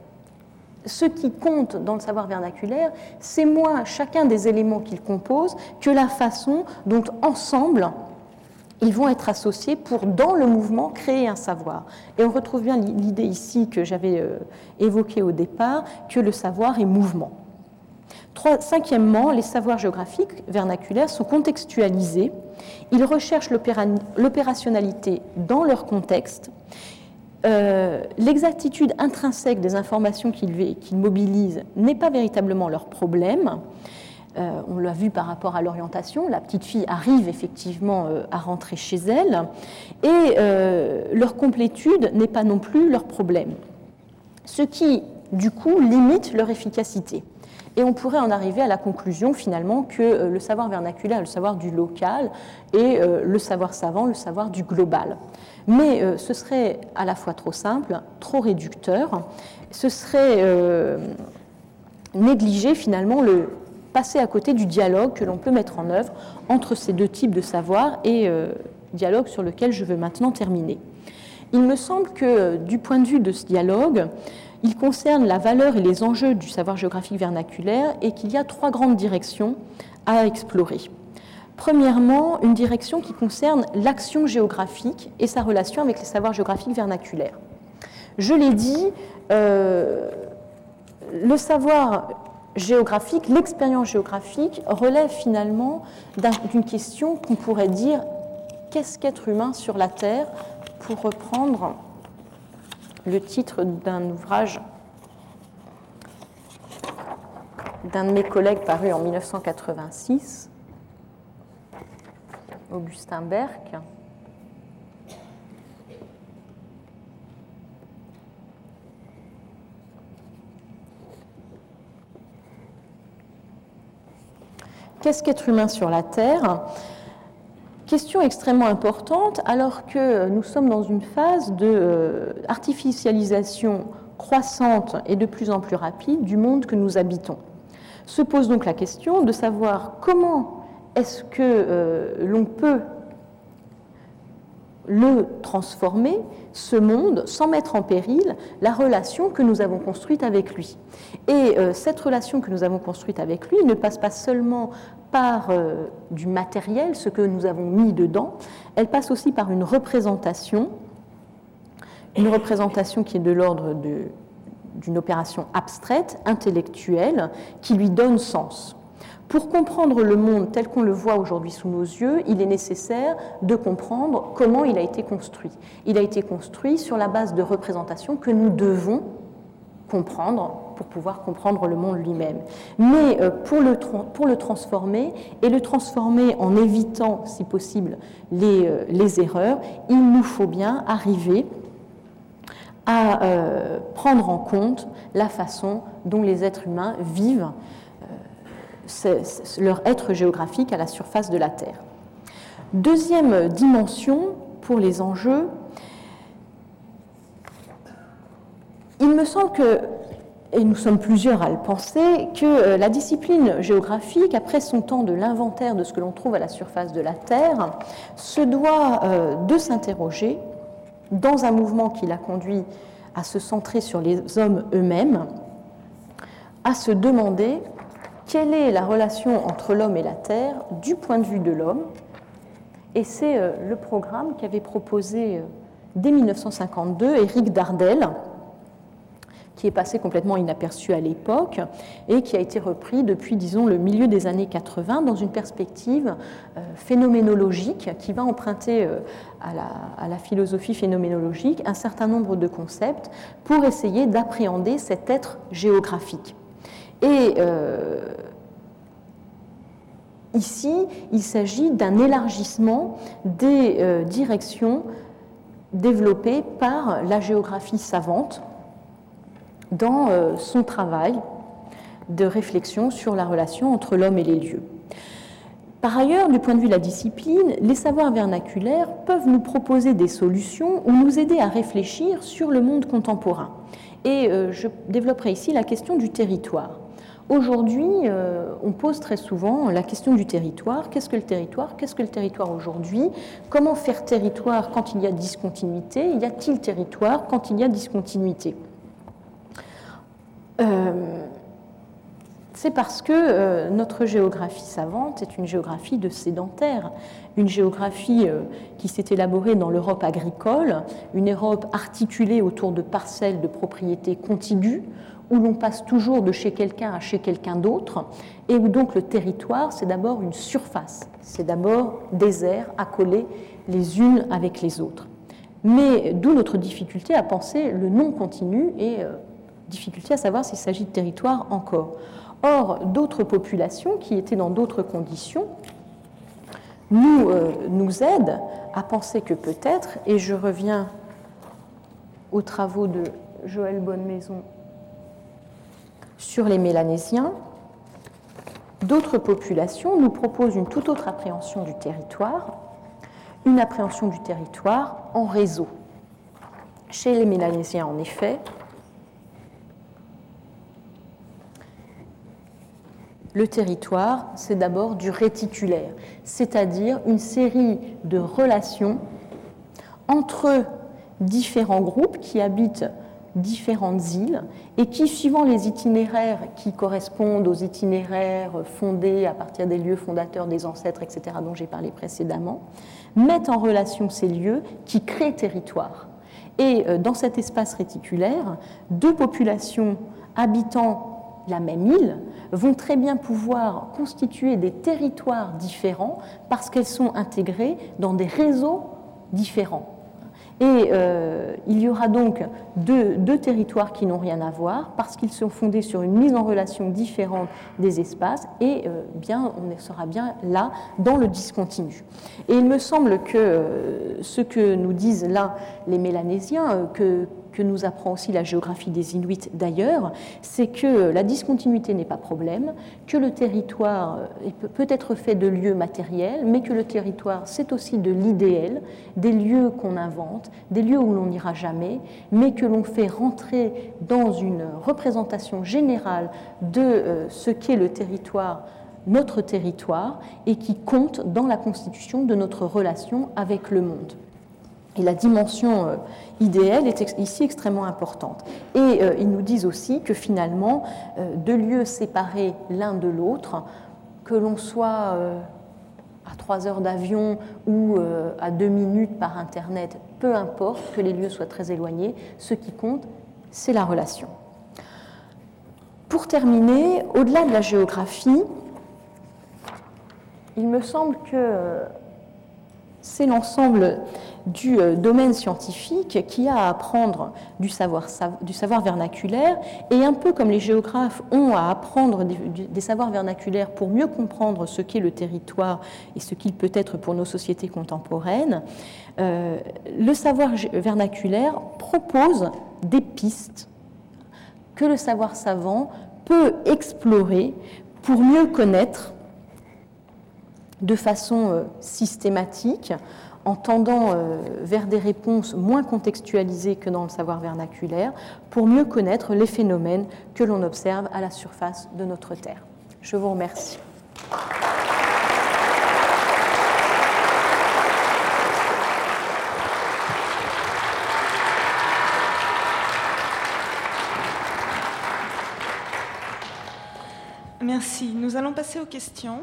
ce qui compte dans le savoir vernaculaire, c'est moins chacun des éléments qu'il compose que la façon dont ensemble ils vont être associés pour, dans le mouvement, créer un savoir. Et on retrouve bien l'idée ici que j'avais euh, évoquée au départ, que le savoir est mouvement. Trois, cinquièmement, les savoirs géographiques vernaculaires sont contextualisés. Ils recherchent l'opérationnalité dans leur contexte. Euh, l'exactitude intrinsèque des informations qu'ils qu'ils mobilisent n'est pas véritablement leur problème. Euh, on l'a vu par rapport à l'orientation, la petite fille arrive effectivement euh, à rentrer chez elle, et euh, leur complétude n'est pas non plus leur problème. Ce qui, du coup, limite leur efficacité. Et on pourrait en arriver à la conclusion finalement que euh, le savoir vernaculaire, le savoir du local, et euh, le savoir savant, le savoir du global. Mais euh, ce serait à la fois trop simple, trop réducteur, ce serait euh, négliger finalement le passer à côté du dialogue que l'on peut mettre en œuvre entre ces deux types de savoirs et euh, dialogue sur lequel je veux maintenant terminer. Il me semble que du point de vue de ce dialogue, il concerne la valeur et les enjeux du savoir géographique vernaculaire et qu'il y a trois grandes directions à explorer. Premièrement, une direction qui concerne l'action géographique et sa relation avec les savoirs géographiques vernaculaires. Je l'ai dit, euh, le savoir géographique, l'expérience géographique relève finalement d'une question qu'on pourrait dire « qu'est-ce qu'être humain sur la Terre ?» pour reprendre le titre d'un ouvrage d'un de mes collègues paru en mille neuf cent quatre-vingt-six, Augustin Berck. Qu'est-ce qu'être humain sur la Terre ? Question extrêmement importante alors que nous sommes dans une phase d'artificialisation croissante et de plus en plus rapide du monde que nous habitons. Se pose donc la question de savoir comment est-ce que euh, l'on peut le transformer, ce monde, sans mettre en péril la relation que nous avons construite avec lui. Et euh, cette relation que nous avons construite avec lui ne passe pas seulement par euh, du matériel, ce que nous avons mis dedans, elle passe aussi par une représentation, une représentation qui est de l'ordre d'une opération abstraite, intellectuelle, qui lui donne sens. Pour comprendre le monde tel qu'on le voit aujourd'hui sous nos yeux, il est nécessaire de comprendre comment il a été construit. Il a été construit sur la base de représentations que nous devons comprendre pour pouvoir comprendre le monde lui-même. Mais pour le, pour le transformer, et le transformer en évitant, si possible, les, les erreurs, il nous faut bien arriver à euh, prendre en compte la façon dont les êtres humains vivent C'est, c'est leur être géographique à la surface de la Terre. Deuxième dimension pour les enjeux, il me semble que, et nous sommes plusieurs à le penser, que la discipline géographique, après son temps de l'inventaire de ce que l'on trouve à la surface de la Terre, se doit euh, de s'interroger dans un mouvement qui l'a conduit à se centrer sur les hommes eux-mêmes, à se demander quelle est la relation entre l'homme et la Terre du point de vue de l'homme. Et c'est euh, le programme qu'avait proposé euh, dès mille neuf cent cinquante-deux Éric Dardel, qui est passé complètement inaperçu à l'époque et qui a été repris depuis, disons, le milieu des années quatre-vingts dans une perspective euh, phénoménologique qui va emprunter euh, à, la, à la philosophie phénoménologique un certain nombre de concepts pour essayer d'appréhender cet être géographique. Et euh, ici, il s'agit d'un élargissement des euh, directions développées par la géographie savante dans euh, son travail de réflexion sur la relation entre l'homme et les lieux. Par ailleurs, du point de vue de la discipline, les savoirs vernaculaires peuvent nous proposer des solutions ou nous aider à réfléchir sur le monde contemporain. Et euh, je développerai ici la question du territoire. Aujourd'hui, euh, on pose très souvent la question du territoire. Qu'est-ce que le territoire ? Qu'est-ce que le territoire aujourd'hui ? Comment faire territoire quand il y a discontinuité ? Y a-t-il territoire quand il y a discontinuité ? euh, C'est parce que euh, notre géographie savante est une géographie de sédentaires, une géographie euh, qui s'est élaborée dans l'Europe agricole, une Europe articulée autour de parcelles de propriétés contiguës, où l'on passe toujours de chez quelqu'un à chez quelqu'un d'autre, et où donc le territoire, c'est d'abord une surface, c'est d'abord des aires accolées les unes avec les autres. Mais d'où notre difficulté à penser le non continu et euh, difficulté à savoir s'il s'agit de territoire encore. Or, d'autres populations qui étaient dans d'autres conditions nous, euh, nous aident à penser que peut-être, et je reviens aux travaux de Joël Bonnemaison sur les Mélanésiens, d'autres populations nous proposent une toute autre appréhension du territoire, une appréhension du territoire en réseau. Chez les Mélanésiens, en effet, le territoire, c'est d'abord du réticulaire, c'est-à-dire une série de relations entre différents groupes qui habitent différentes îles et qui, suivant les itinéraires qui correspondent aux itinéraires fondés à partir des lieux fondateurs des ancêtres, et cetera, dont j'ai parlé précédemment, mettent en relation ces lieux qui créent territoire. Et dans cet espace réticulaire, deux populations habitant la même île vont très bien pouvoir constituer des territoires différents parce qu'elles sont intégrées dans des réseaux différents. Et euh, il y aura donc deux, deux territoires qui n'ont rien à voir parce qu'ils sont fondés sur une mise en relation différente des espaces et euh, bien, on sera bien là dans le discontinu. Et il me semble que euh, ce que nous disent là les Mélanésiens, euh, que, que nous apprend aussi la géographie des Inuits d'ailleurs, c'est que la discontinuité n'est pas problème, que le territoire peut être fait de lieux matériels, mais que le territoire, c'est aussi de l'idéal, des lieux qu'on invente, des lieux où l'on n'ira jamais, mais que l'on fait rentrer dans une représentation générale de ce qu'est le territoire notre territoire et qui compte dans la constitution de notre relation avec le monde. Et la dimension euh, idéale est ex- ici extrêmement importante. Et euh, ils nous disent aussi que finalement, euh, deux lieux séparés l'un de l'autre, que l'on soit euh, à trois heures d'avion ou euh, à deux minutes par Internet, peu importe que les lieux soient très éloignés, ce qui compte, c'est la relation. Pour terminer, au-delà de la géographie, il me semble que euh, c'est l'ensemble du euh, domaine scientifique qui a à apprendre du savoir, du savoir vernaculaire, et un peu comme les géographes ont à apprendre des, des savoirs vernaculaires pour mieux comprendre ce qu'est le territoire et ce qu'il peut être pour nos sociétés contemporaines, euh, le savoir vernaculaire propose des pistes que le savoir savant peut explorer pour mieux connaître de façon euh, systématique, en tendant euh, vers des réponses moins contextualisées que dans le savoir vernaculaire, pour mieux connaître les phénomènes que l'on observe à la surface de notre Terre. Je vous remercie. Merci. Nous allons passer aux questions.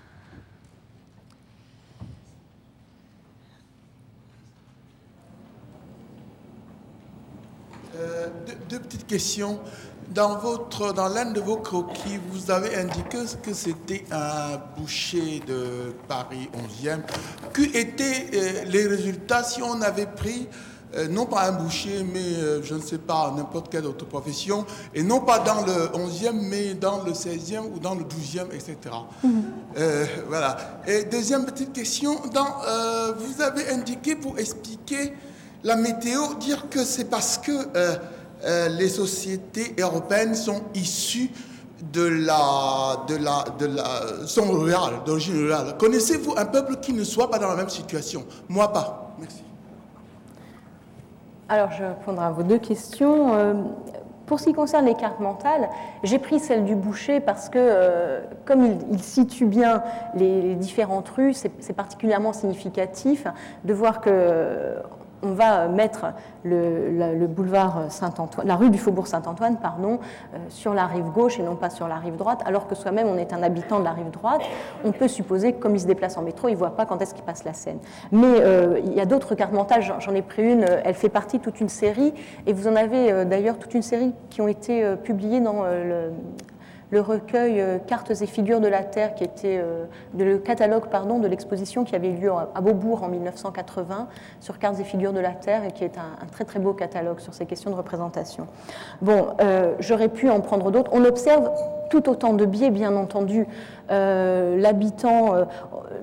Euh, deux, deux petites questions. Dans, votre, dans l'un de vos croquis, vous avez indiqué que c'était un boucher de Paris onzième. Qu'étaient euh, les résultats si on avait pris, euh, non pas un boucher, mais euh, je ne sais pas, n'importe quelle autre profession, et non pas dans le onzième, mais dans le seizième ou dans le douzième, et cetera. Mm-hmm. Euh, voilà. Et deuxième petite question, dans, euh, vous avez indiqué pour expliquer la météo, dire que c'est parce que euh, euh, les sociétés européennes sont issues de la, de la, de la, sont rurales, d'origine rurale. Connaissez-vous un peuple qui ne soit pas dans la même situation? Moi, pas. Merci. Alors, je répondrai à vos deux questions. Euh, pour ce qui concerne les cartes mentales, j'ai pris celle du boucher parce que, euh, comme il, il situe bien les, les différentes rues, c'est, c'est particulièrement significatif de voir que euh, on va mettre le, le, le boulevard Saint-Antoine, la rue du Faubourg Saint-Antoine, pardon, euh, sur la rive gauche et non pas sur la rive droite, alors que soi-même on est un habitant de la rive droite. On peut supposer que comme il se déplace en métro, il ne voit pas quand est-ce qu'il passe la Seine. Mais euh, il y a d'autres cartes mentales, j'en, j'en ai pris une, elle fait partie de toute une série, et vous en avez euh, d'ailleurs toute une série qui ont été euh, publiées dans euh, le... le recueil euh, Cartes et figures de la Terre, qui était euh, de, le catalogue pardon, de l'exposition qui avait eu lieu à Beaubourg en mille neuf cent quatre-vingts sur Cartes et figures de la Terre, et qui est un, un très très beau catalogue sur ces questions de représentation. Bon, euh, j'aurais pu en prendre d'autres. On observe tout autant de biais, bien entendu. Euh, l'habitant... Euh,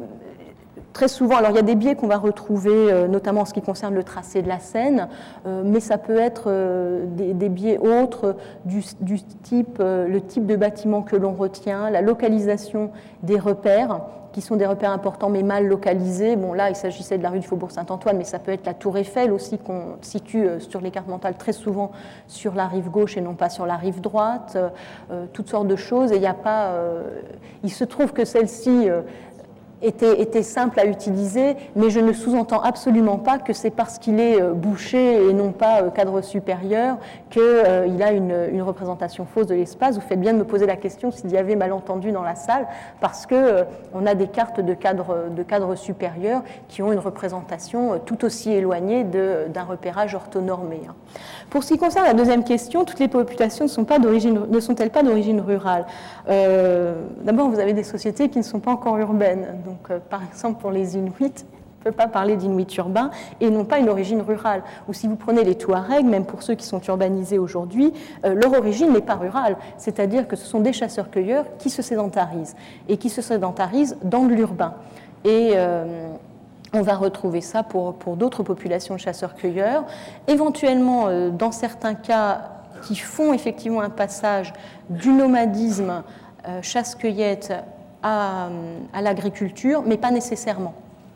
Très souvent, alors il y a des biais qu'on va retrouver, euh, notamment en ce qui concerne le tracé de la Seine, euh, mais ça peut être euh, des, des biais autres du, du type, euh, le type de bâtiment que l'on retient, la localisation des repères, qui sont des repères importants mais mal localisés. Bon, là, il s'agissait de la rue du Faubourg Saint-Antoine, mais ça peut être la Tour Eiffel aussi, qu'on situe euh, sur les cartes mentales très souvent sur la rive gauche et non pas sur la rive droite, euh, toutes sortes de choses. Et il n'y a pas... Euh, il se trouve que celle-ci... Euh, Était, était simple à utiliser, mais je ne sous-entends absolument pas que c'est parce qu'il est boucher et non pas cadre supérieur qu'il euh, a une, une représentation fausse de l'espace. Vous faites bien de me poser la question s'il y avait malentendu dans la salle, parce qu'on euh, a des cartes de cadre, de cadre supérieur qui ont une représentation tout aussi éloignée de, d'un repérage orthonormé. Pour ce qui concerne la deuxième question, toutes les populations ne, sont pas d'origine, ne sont-elles pas d'origine rurale? euh, D'abord, vous avez des sociétés qui ne sont pas encore urbaines. Donc, euh, par exemple, pour les Inuits, on ne peut pas parler d'Inuits urbains et n'ont pas une origine rurale. Ou si vous prenez les Touaregs, même pour ceux qui sont urbanisés aujourd'hui, euh, leur origine n'est pas rurale. C'est-à-dire que ce sont des chasseurs-cueilleurs qui se sédentarisent et qui se sédentarisent dans de l'urbain. Et... Euh, On va retrouver ça pour, pour d'autres populations de chasseurs-cueilleurs. Éventuellement, euh, dans certains cas qui font effectivement un passage du nomadisme euh, chasse-cueillette à, à l'agriculture, mais pas nécessairement.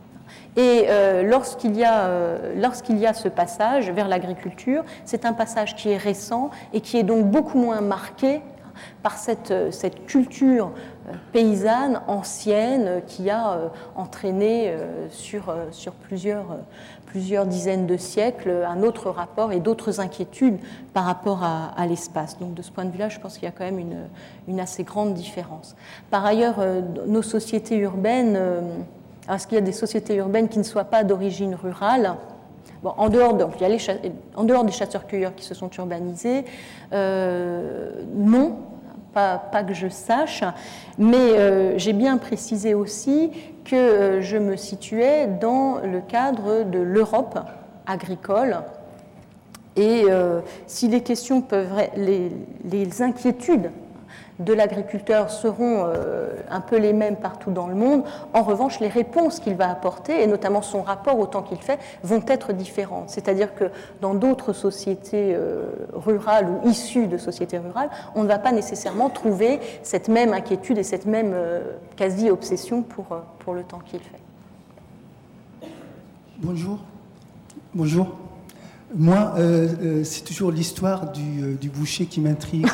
Et euh, lorsqu'il y a, euh, lorsqu'il y a ce passage vers l'agriculture, c'est un passage qui est récent et qui est donc beaucoup moins marqué par cette, cette culture paysanne ancienne qui a entraîné sur, sur plusieurs, plusieurs dizaines de siècles un autre rapport et d'autres inquiétudes par rapport à, à l'espace. Donc de ce point de vue-là, je pense qu'il y a quand même une, une assez grande différence. Par ailleurs, nos sociétés urbaines, est-ce qu'il y a des sociétés urbaines qui ne soient pas d'origine rurale ? Bon, en, dehors de, il y a les, en dehors des chasseurs-cueilleurs qui se sont urbanisés, euh, non, pas, pas que je sache, mais euh, j'ai bien précisé aussi que euh, je me situais dans le cadre de l'Europe agricole. Et euh, si les questions peuvent, les, les inquiétudes de l'agriculteur seront euh, un peu les mêmes partout dans le monde, en revanche, les réponses qu'il va apporter, et notamment son rapport au temps qu'il fait, vont être différentes. C'est-à-dire que dans d'autres sociétés euh, rurales ou issues de sociétés rurales, on ne va pas nécessairement trouver cette même inquiétude et cette même euh, quasi-obsession pour, euh, pour le temps qu'il fait. Bonjour. Bonjour. Moi, euh, euh, c'est toujours l'histoire du, euh, du boucher qui m'intrigue.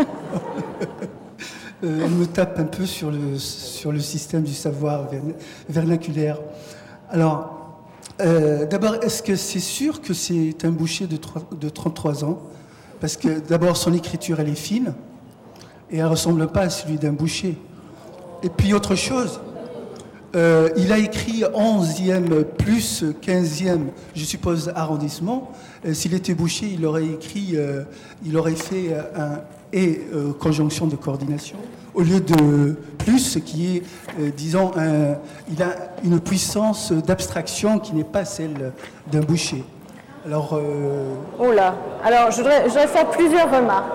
euh, elle me tape un peu sur le, sur le système du savoir vernaculaire. Alors, euh, d'abord, est-ce que c'est sûr que c'est un boucher de, de trente-trois ans? Parce que d'abord, son écriture, elle est fine, et elle ne ressemble pas à celui d'un boucher. Et puis, autre chose, euh, il a écrit onzième plus quinzième, je suppose, arrondissement. Euh, s'il était boucher, il aurait écrit, euh, il aurait fait un et euh, conjonction de coordination, au lieu de plus, ce qui est, euh, disons, un, il a une puissance d'abstraction qui n'est pas celle d'un boucher. Alors... Euh... Oh là. Alors, je voudrais, je voudrais faire plusieurs remarques.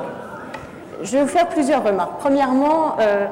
Je vais vous faire plusieurs remarques. Premièrement, euh,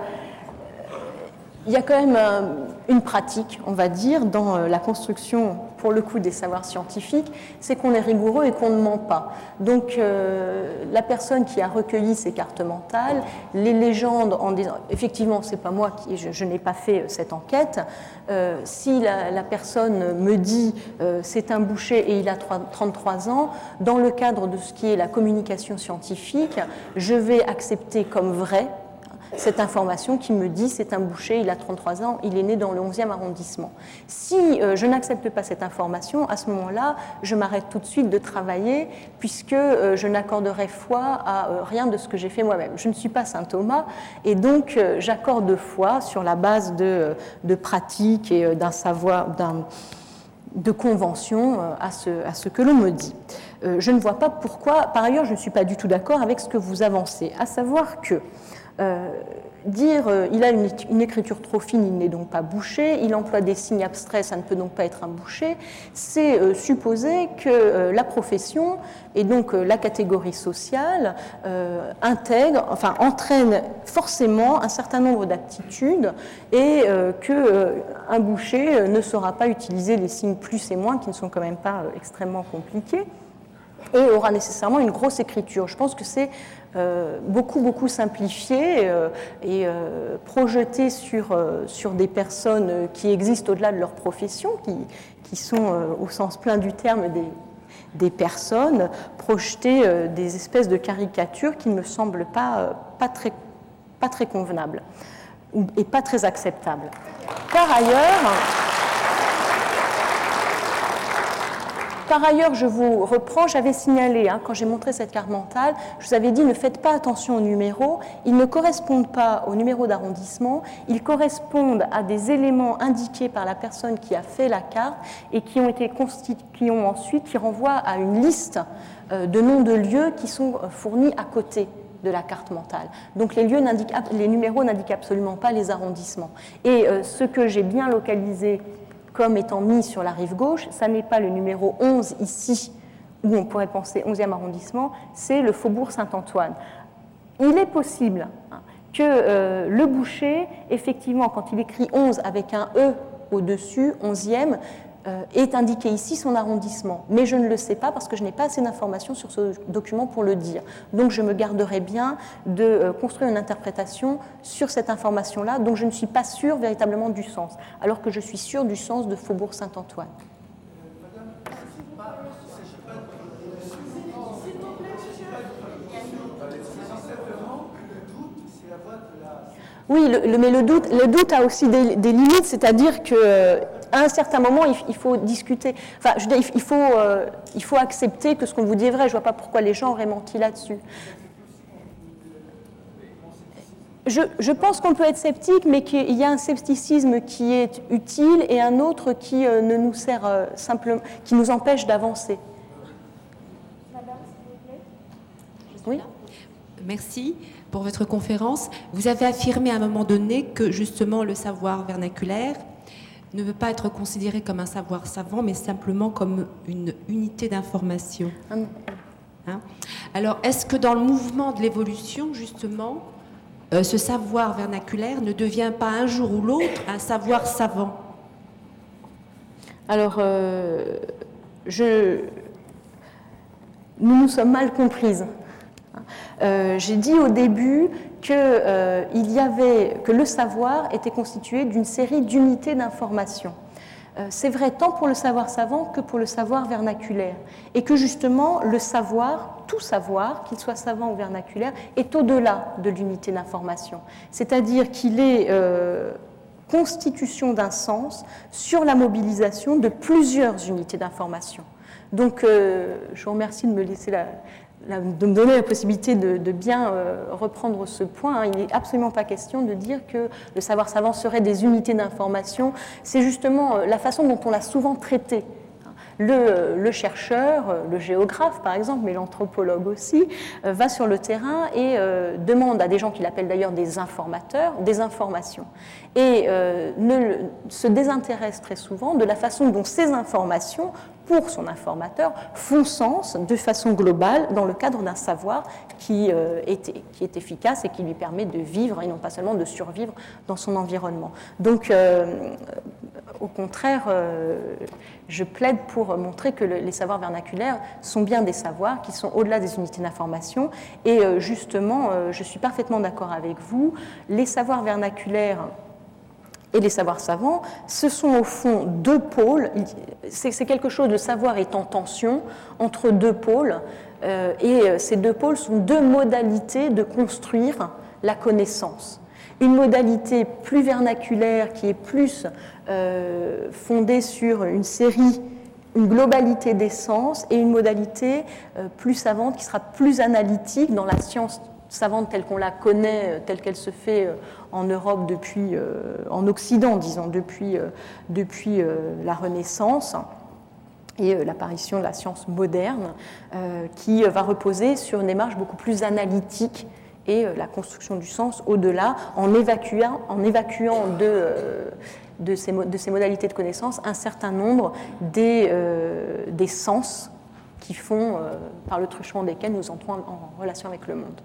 il y a quand même euh, une pratique, on va dire, dans euh, la construction, pour le coup, des savoirs scientifiques, c'est qu'on est rigoureux et qu'on ne ment pas. Donc, euh, la personne qui a recueilli ces cartes mentales, les légendes en disant, effectivement, c'est pas moi qui, je, je n'ai pas fait cette enquête. Euh, si la, la personne me dit, euh, c'est un boucher et il a trente-trois ans, dans le cadre de ce qui est la communication scientifique, je vais accepter comme vrai cette information qui me dit c'est un boucher, il a trente-trois ans, il est né dans le onzième arrondissement. Si euh, je n'accepte pas cette information, à ce moment-là, je m'arrête tout de suite de travailler puisque euh, je n'accorderai foi à euh, rien de ce que j'ai fait moi-même. Je ne suis pas saint Thomas et donc euh, j'accorde foi sur la base de, de pratiques et euh, d'un savoir, d'un, de convention euh, à, ce, à ce que l'on me dit. Euh, je ne vois pas pourquoi, par ailleurs, je ne suis pas du tout d'accord avec ce que vous avancez, à savoir que Euh, dire euh, il a une, une écriture trop fine, il n'est donc pas boucher, il emploie des signes abstraits, ça ne peut donc pas être un boucher, c'est euh, supposer que euh, la profession et donc euh, la catégorie sociale euh, intègre, enfin entraîne forcément un certain nombre d'aptitudes et euh, que euh, un boucher euh, ne saura pas utiliser les signes plus et moins qui ne sont quand même pas euh, extrêmement compliqués et aura nécessairement une grosse écriture. Je pense que c'est euh, beaucoup, beaucoup simplifié euh, et euh, projeté sur, euh, sur des personnes qui existent au-delà de leur profession, qui, qui sont euh, au sens plein du terme des, des personnes, projeter euh, des espèces de caricatures qui ne me semblent pas, euh, pas, très, pas très convenables et pas très acceptables. Par ailleurs... Par ailleurs, je vous reprends, j'avais signalé, hein, quand j'ai montré cette carte mentale, je vous avais dit ne faites pas attention aux numéros, ils ne correspondent pas aux numéros d'arrondissement, ils correspondent à des éléments indiqués par la personne qui a fait la carte et qui ont été constitu- qui ont ensuite, qui renvoient à une liste euh, de noms de lieux qui sont fournis à côté de la carte mentale. Donc les, lieux n'indiquent, les numéros n'indiquent absolument pas les arrondissements. Et euh, ce que j'ai bien localisé comme étant mis sur la rive gauche, ça n'est pas le numéro onze ici, où on pourrait penser onzième arrondissement, c'est le faubourg Saint-Antoine. Il est possible hein, que euh, le boucher, effectivement, quand il écrit onze avec un E au-dessus, onzième, euh, est indiqué ici son arrondissement. Mais je ne le sais pas parce que je n'ai pas assez d'informations sur ce document pour le dire. Donc je me garderai bien de euh, construire une interprétation sur cette information-là, dont je ne suis pas sûre véritablement du sens, alors que je suis sûre du sens de Faubourg Saint-Antoine. Doute Oui, le, le, mais le doute, le doute a aussi des, des limites, c'est-à-dire qu'à euh, un certain moment, il, il faut discuter. Enfin, je veux dire, il faut, euh, il faut accepter que ce qu'on vous dit est vrai. Je ne vois pas pourquoi les gens auraient menti là-dessus. Je, je pense qu'on peut être sceptique, mais qu'il y a un scepticisme qui est utile et un autre qui euh, ne nous sert euh, simplement, qui nous empêche d'avancer. Madame, s'il vous plaît. Oui. Merci pour votre conférence. Vous avez affirmé à un moment donné que justement le savoir vernaculaire ne veut pas être considéré comme un savoir savant, mais simplement comme une unité d'information. Hein? Alors, est-ce que dans le mouvement de l'évolution, justement, euh, ce savoir vernaculaire ne devient pas un jour ou l'autre un savoir savant? Alors, euh, je... nous nous sommes mal comprises. Euh, j'ai dit au début que, euh, il y avait, que le savoir était constitué d'une série d'unités d'information. Euh, c'est vrai tant pour le savoir savant que pour le savoir vernaculaire. Et que justement, le savoir, tout savoir, qu'il soit savant ou vernaculaire, est au-delà de l'unité d'information. C'est-à-dire qu'il est euh, constitution d'un sens sur la mobilisation de plusieurs unités d'information. Donc, euh, je vous remercie de me laisser la... de me donner la possibilité de, de bien euh, reprendre ce point. Il n'est absolument pas question de dire que le savoir savant serait des unités d'information. C'est justement euh, la façon dont on l'a souvent traité. Le, le chercheur, le géographe par exemple, mais l'anthropologue aussi, euh, va sur le terrain et euh, demande à des gens qu'il appelle d'ailleurs des informateurs, des informations. Et euh, ne, se désintéresse très souvent de la façon dont ces informations, pour son informateur, font sens de façon globale dans le cadre d'un savoir qui, euh, est, qui est efficace et qui lui permet de vivre et non pas seulement de survivre dans son environnement. Donc, euh, au contraire, euh, je plaide pour montrer que le, les savoirs vernaculaires sont bien des savoirs qui sont au-delà des unités d'information. Et euh, justement, euh, je suis parfaitement d'accord avec vous, les savoirs vernaculaires et les savoirs savants, ce sont au fond deux pôles. C'est quelque chose, le savoir est en tension entre deux pôles, euh, et ces deux pôles sont deux modalités de construire la connaissance. Une modalité plus vernaculaire qui est plus euh, fondée sur une série, une globalité des sens, et une modalité euh, plus savante qui sera plus analytique dans la science savante telle qu'on la connaît, telle qu'elle se fait en Europe depuis, euh, en Occident, disons, depuis, euh, depuis euh, la Renaissance et euh, l'apparition de la science moderne, euh, qui va reposer sur une démarche beaucoup plus analytique et euh, la construction du sens au-delà, en évacuant, en évacuant de, euh, de, ces, de ces modalités de connaissance un certain nombre des, euh, des sens qui font, euh, par le truchement desquels nous entrons en, en relation avec le monde.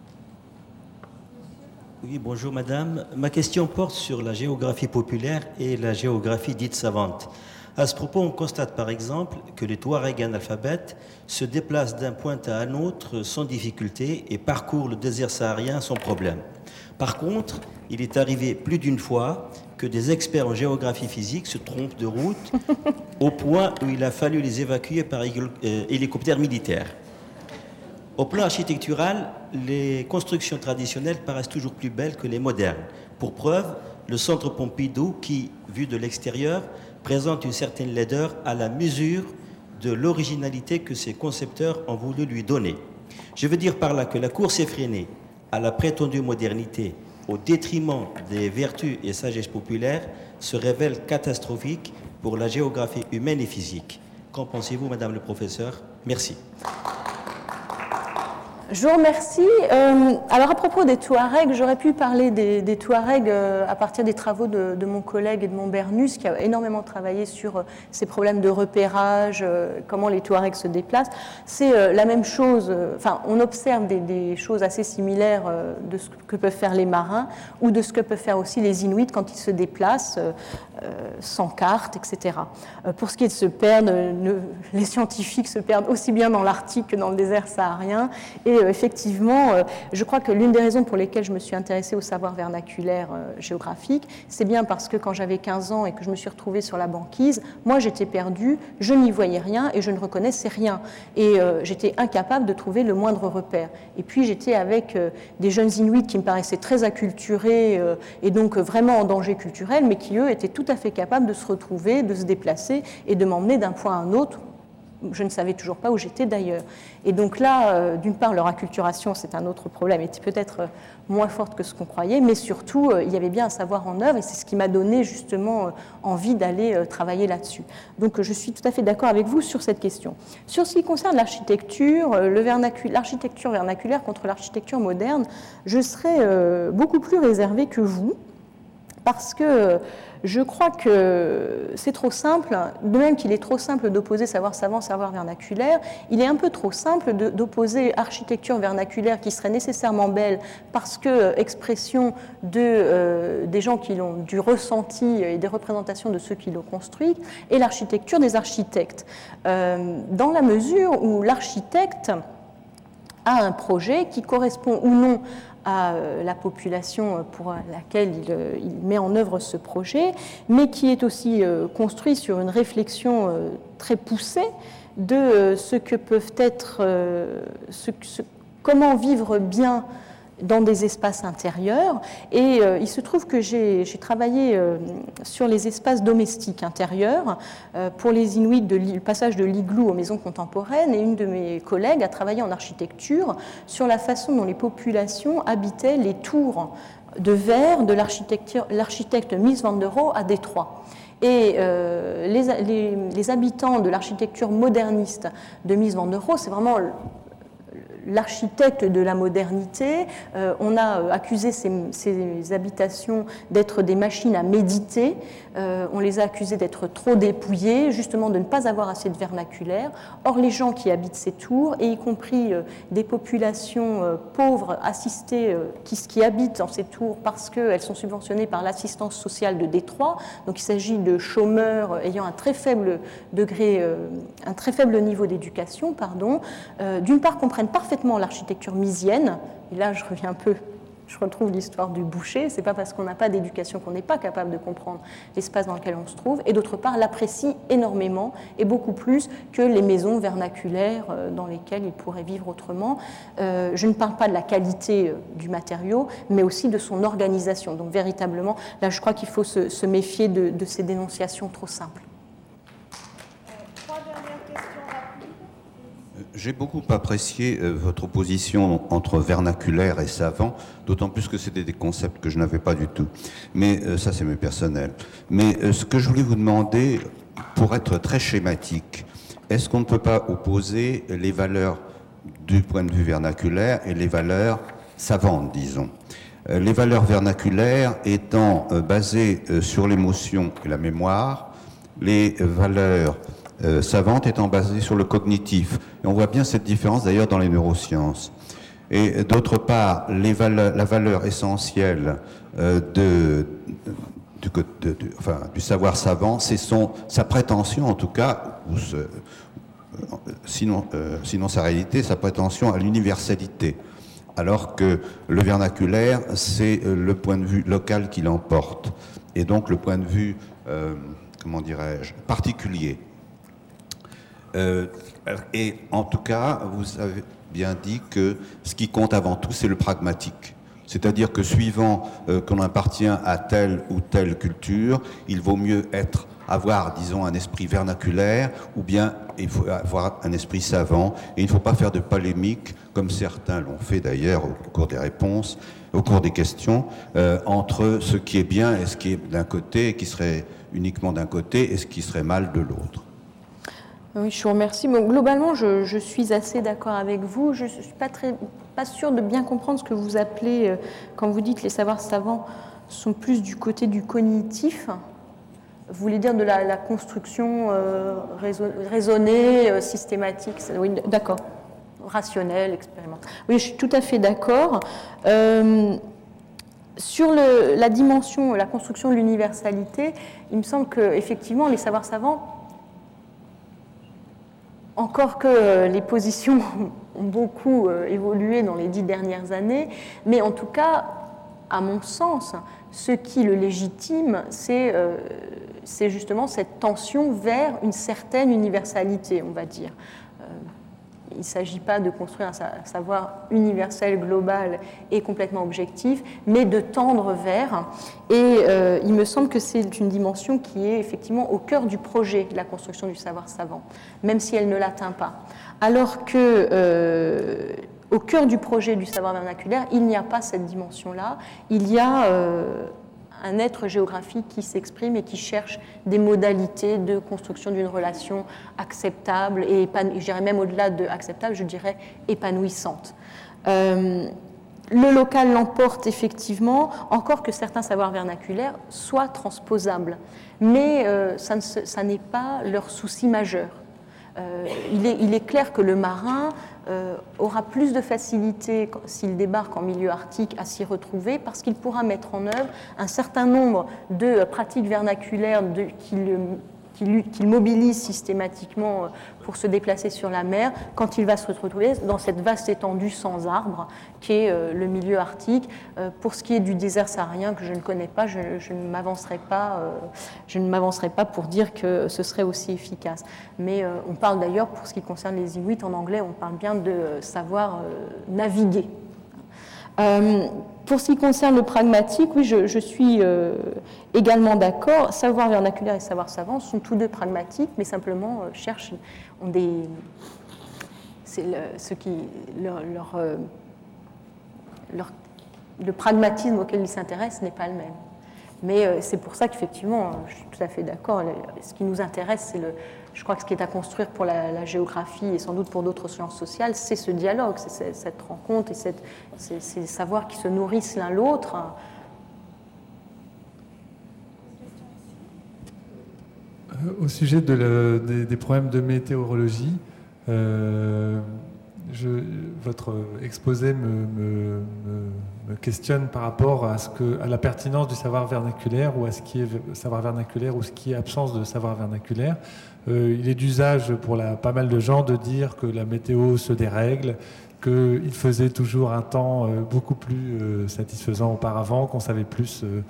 Oui, bonjour madame. Ma question porte sur la géographie populaire et la géographie dite savante. À ce propos, on constate par exemple que les Touaregs analphabètes se déplacent d'un point à un autre sans difficulté et parcourent le désert saharien sans problème. Par contre, il est arrivé plus d'une fois que des experts en géographie physique se trompent de route au point où il a fallu les évacuer par hélicoptère militaire. Au plan architectural, les constructions traditionnelles paraissent toujours plus belles que les modernes. Pour preuve, le centre Pompidou, qui, vu de l'extérieur, présente une certaine laideur à la mesure de l'originalité que ses concepteurs ont voulu lui donner. Je veux dire par là que la course effrénée à la prétendue modernité au détriment des vertus et sagesses populaires se révèle catastrophique pour la géographie humaine et physique. Qu'en pensez-vous, Madame le professeur? Merci. Je vous remercie. Euh, alors à propos des Touaregs, j'aurais pu parler des, des Touaregs euh, à partir des travaux de, de mon collègue Edmond Bernus, qui a énormément travaillé sur euh, ces problèmes de repérage, euh, comment les Touaregs se déplacent. C'est euh, la même chose, euh, enfin on observe des, des choses assez similaires euh, de ce que peuvent faire les marins ou de ce que peuvent faire aussi les Inuits quand ils se déplacent euh, euh, sans carte, et cetera. Euh, pour ce qui est de se perdre, euh, ne, les scientifiques se perdent aussi bien dans l'Arctique que dans le désert saharien, et euh, effectivement, euh, je crois que l'une des raisons pour lesquelles je me suis intéressée au savoir vernaculaire euh, géographique, c'est bien parce que quand j'avais quinze ans et que je me suis retrouvée sur la banquise, moi j'étais perdue, je n'y voyais rien et je ne reconnaissais rien. Et euh, j'étais incapable de trouver le moindre repère. Et puis j'étais avec euh, des jeunes Inuits qui me paraissaient très acculturés euh, et donc euh, vraiment en danger culturel, mais qui eux étaient tout à fait capables de se retrouver, de se déplacer et de m'emmener d'un point à un autre. Je ne savais toujours pas où j'étais d'ailleurs. Et donc là, euh, d'une part, leur acculturation, c'est un autre problème, était peut-être euh, moins forte que ce qu'on croyait, mais surtout, euh, il y avait bien un savoir en œuvre, et c'est ce qui m'a donné justement euh, envie d'aller euh, travailler là-dessus. Donc euh, je suis tout à fait d'accord avec vous sur cette question. Sur ce qui concerne l'architecture, euh, le vernacu- l'architecture vernaculaire contre l'architecture moderne, je serais euh, beaucoup plus réservée que vous, parce que je crois que c'est trop simple, de même qu'il est trop simple d'opposer savoir savant, savoir vernaculaire, il est un peu trop simple de, d'opposer architecture vernaculaire qui serait nécessairement belle parce que expression de, euh, des gens qui l'ont du ressenti et des représentations de ceux qui l'ont construit, et l'architecture des architectes. Euh, dans la mesure où l'architecte a un projet qui correspond ou non à la population pour laquelle il, il met en œuvre ce projet, mais qui est aussi construit sur une réflexion très poussée de ce que peuvent être, ce, ce, comment vivre bien dans des espaces intérieurs. Et euh, il se trouve que j'ai, j'ai travaillé euh, sur les espaces domestiques intérieurs euh, pour les Inuits de le passage de l'igloo aux maisons contemporaines, et une de mes collègues a travaillé en architecture sur la façon dont les populations habitaient les tours de verre de l'architecte Mies van der Rohe à Détroit. Et euh, les, les, les habitants de l'architecture moderniste de Mies van der Rohe, c'est vraiment l'architecte de la modernité. Euh, on a accusé ces, ces habitations d'être des machines à méditer. Euh, on les a accusées d'être trop dépouillées, justement de ne pas avoir assez de vernaculaire. Or, les gens qui habitent ces tours, et y compris euh, des populations euh, pauvres assistées euh, qui, qui habitent dans ces tours parce qu'elles sont subventionnées par l'assistance sociale de Détroit, donc il s'agit de chômeurs ayant un très faible degré, euh, un très faible niveau d'éducation, pardon, euh, d'une part comprennent parfaitement l'architecture misienne, et là je reviens un peu, je retrouve l'histoire du boucher, c'est pas parce qu'on n'a pas d'éducation qu'on n'est pas capable de comprendre l'espace dans lequel on se trouve, et d'autre part l'apprécie énormément, et beaucoup plus que les maisons vernaculaires dans lesquelles ils pourraient vivre autrement. Euh, je ne parle pas de la qualité du matériau, mais aussi de son organisation. Donc véritablement, là je crois qu'il faut se, se méfier de, de ces dénonciations trop simples. J'ai beaucoup apprécié euh, votre opposition entre vernaculaire et savant, d'autant plus que c'était des concepts que je n'avais pas du tout. Mais euh, ça, c'est mes personnels. Mais euh, ce que je voulais vous demander, pour être très schématique, est-ce qu'on ne peut pas opposer les valeurs du point de vue vernaculaire et les valeurs savantes, disons ? euh, Les valeurs vernaculaires étant euh, basées euh, sur l'émotion et la mémoire, les euh, valeurs Euh, savante étant basée sur le cognitif. Et on voit bien cette différence d'ailleurs dans les neurosciences. Et d'autre part, les valeurs, la valeur essentielle euh, de, de, de, de, enfin, du savoir savant, c'est son, sa prétention en tout cas, ou ce, euh, sinon, euh, sinon sa réalité, sa prétention à l'universalité. Alors que le vernaculaire, c'est euh, le point de vue local qui l'emporte. Et donc le point de vue, euh, comment dirais-je, particulier. Euh, et en tout cas, vous avez bien dit que ce qui compte avant tout, c'est le pragmatique. C'est-à-dire que suivant euh, qu'on appartient à telle ou telle culture, il vaut mieux être, avoir, disons, un esprit vernaculaire, ou bien il faut avoir un esprit savant. Et il ne faut pas faire de polémique, comme certains l'ont fait d'ailleurs au cours des réponses, au cours des questions, euh, entre ce qui est bien et ce qui est d'un côté, et qui serait uniquement d'un côté, et ce qui serait mal de l'autre. Oui, je vous remercie. Bon, globalement, je, je suis assez d'accord avec vous. Je ne suis pas, très, pas sûre de bien comprendre ce que vous appelez, euh, quand vous dites les savoirs savants sont plus du côté du cognitif. Vous voulez dire de la, la construction euh, raison, raisonnée, euh, systématique. Oui, d'accord. Rationnelle, expérimentale. Oui, je suis tout à fait d'accord. Euh, sur le, la dimension, la construction de l'universalité, il me semble qu'effectivement, les savoirs savants encore que les positions ont beaucoup évolué dans les dix dernières années, mais en tout cas, à mon sens, ce qui le légitime, c'est euh, c'est justement cette tension vers une certaine universalité, on va dire. Euh, il ne s'agit pas de construire un savoir universel, global et complètement objectif, mais de tendre vers. Et euh, il me semble que c'est une dimension qui est effectivement au cœur du projet de la construction du savoir savant, même si elle ne l'atteint pas. Alors que... Euh, Au cœur du projet du savoir vernaculaire, il n'y a pas cette dimension-là. Il y a euh, un être géographique qui s'exprime et qui cherche des modalités de construction d'une relation acceptable et je dirais même au-delà de acceptable, je dirais épanouissante. Euh, le local l'emporte effectivement, encore que certains savoirs vernaculaires soient transposables, mais euh, ça, ne, ça n'est pas leur souci majeur. Euh, il, est, il est clair que le marin euh, aura plus de facilité s'il débarque en milieu arctique à s'y retrouver parce qu'il pourra mettre en œuvre un certain nombre de pratiques vernaculaires de, qu'il, qu'il, qu'il mobilise systématiquement pour se déplacer sur la mer quand il va se retrouver dans cette vaste étendue sans arbres qui est euh, le milieu arctique. Euh, pour ce qui est du désert saharien que je ne connais pas, je, je ne m'avancerai pas, euh, je ne m'avancerai pas pour dire que ce serait aussi efficace. Mais euh, on parle d'ailleurs, pour ce qui concerne les Inuits, en anglais, on parle bien de savoir euh, naviguer. Euh, pour ce qui concerne le pragmatique, oui, je, je suis euh, également d'accord. Savoir vernaculaire et savoir savant sont tous deux pragmatiques, mais simplement euh, cherchent ont des, c'est le, ce qui leur, leur, euh, leur, le pragmatisme auquel ils s'intéressent n'est pas le même. Mais euh, c'est pour ça qu'effectivement, je suis tout à fait d'accord. Ce qui nous intéresse, c'est le, je crois que ce qui est à construire pour la, la géographie et sans doute pour d'autres sciences sociales, c'est ce dialogue, c'est cette rencontre et cette, c'est, ces savoirs qui se nourrissent l'un l'autre. Au sujet de le, des, des problèmes de météorologie, euh, je, votre exposé me, me, me, me questionne par rapport à, ce que, à la pertinence du savoir vernaculaire ou à ce qui est savoir vernaculaire ou ce qui est absence de savoir vernaculaire. Euh, il est d'usage pour la, pas mal de gens de dire que la météo se dérègle, qu'il faisait toujours un temps euh, beaucoup plus euh, satisfaisant auparavant, qu'on savait plus euh,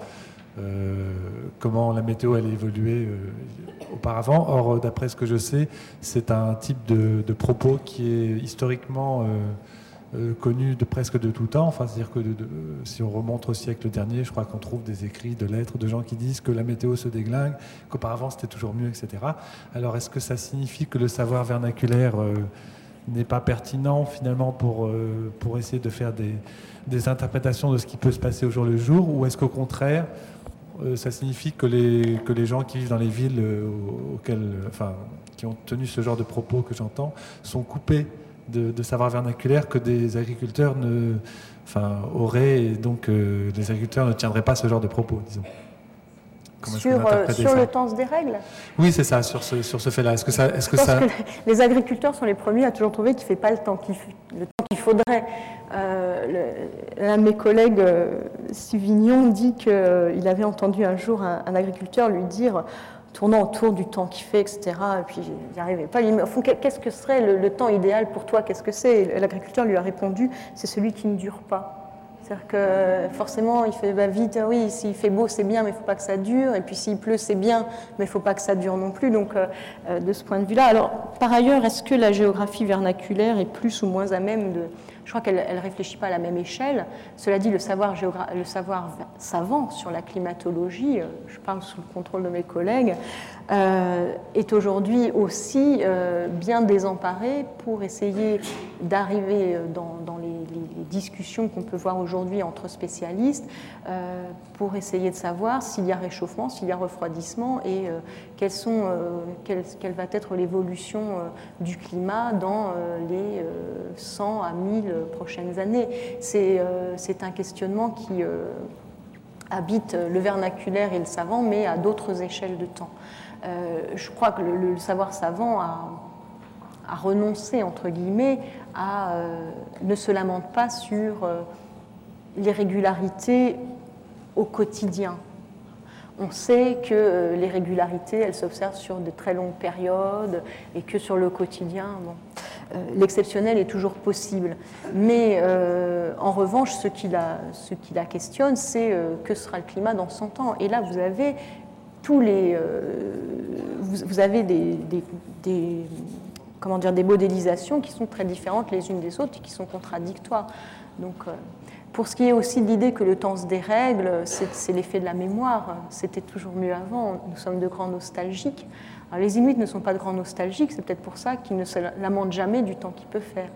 euh, comment la météo allait évoluer euh, auparavant. Or, d'après ce que je sais, c'est un type de, de propos qui est historiquement euh, euh, connu de presque de tout temps. Enfin, c'est-à-dire que de, de, si on remonte au siècle dernier, je crois qu'on trouve des écrits, de lettres de gens qui disent que la météo se déglingue, qu'auparavant c'était toujours mieux, et cetera. Alors, est-ce que ça signifie que le savoir vernaculaire euh, n'est pas pertinent finalement pour, euh, pour essayer de faire des, des interprétations de ce qui peut se passer au jour le jour, ou est-ce qu'au contraire, euh, ça signifie que les, que les gens qui vivent dans les villes euh, auxquelles, enfin, qui ont tenu ce genre de propos que j'entends sont coupés de, de savoir vernaculaire que des agriculteurs ne, enfin, auraient, et donc euh, les agriculteurs ne tiendraient pas ce genre de propos, disons. Comment sur euh, sur le temps se dérègle. Oui, c'est ça, sur ce, sur ce fait-là. Est-ce que ça, est-ce que Je pense ça... que les agriculteurs sont les premiers à toujours trouver qu'il ne fait pas le temps qu'il, le temps qu'il faudrait. Euh, le, l'un de mes collègues, euh, Sivignon, dit qu'il euh, avait entendu un jour un, un agriculteur lui dire, tournant autour du temps qu'il fait, et cetera, et puis il n'y arrivait pas. Il dit, mais au fond, qu'est-ce que serait le, le temps idéal pour toi? Qu'est-ce que c'est? Et l'agriculteur lui a répondu, c'est celui qui ne dure pas. C'est-à-dire que forcément, il fait bah, vite, oui, s'il fait beau, c'est bien, mais il ne faut pas que ça dure. Et puis s'il pleut, c'est bien, mais il ne faut pas que ça dure non plus. Donc, euh, de ce point de vue-là. Alors, par ailleurs, est-ce que la géographie vernaculaire est plus ou moins à même de... Je crois qu'elle ne réfléchit pas à la même échelle. Cela dit, le savoir, géogra... le savoir savant sur la climatologie, euh, je parle sous le contrôle de mes collègues, euh, est aujourd'hui aussi euh, bien désemparé pour essayer d'arriver dans, dans les, les, les discussions qu'on peut voir aujourd'hui entre spécialistes, euh, pour essayer de savoir s'il y a réchauffement, s'il y a refroidissement et euh, quelles sont, euh, quelle, quelle va être l'évolution euh, du climat dans euh, les euh, cent à mille prochaines années. C'est, euh, c'est un questionnement qui euh, habite le vernaculaire et le savant, mais à d'autres échelles de temps. Euh, je crois que le, le savoir savant a, a renoncé, entre guillemets, à euh, ne se lamente pas sur euh, l'irrégularité au quotidien. On sait que euh, les régularités, elles s'observent sur de très longues périodes et que sur le quotidien, bon, euh, l'exceptionnel est toujours possible. Mais euh, en revanche, ce qui la, ce qui la questionne, c'est euh, que sera le climat dans cent ans. Et là, vous avez tous les, euh, vous, vous avez des, des, des, comment dire, des modélisations qui sont très différentes les unes des autres et qui sont contradictoires. Donc, euh, pour ce qui est aussi de l'idée que le temps se dérègle, c'est l'effet de la mémoire. C'était toujours mieux avant. Nous sommes de grands nostalgiques. Alors, les Inuits ne sont pas de grands nostalgiques, c'est peut-être pour ça qu'ils ne se lamentent jamais du temps qu'il peut faire.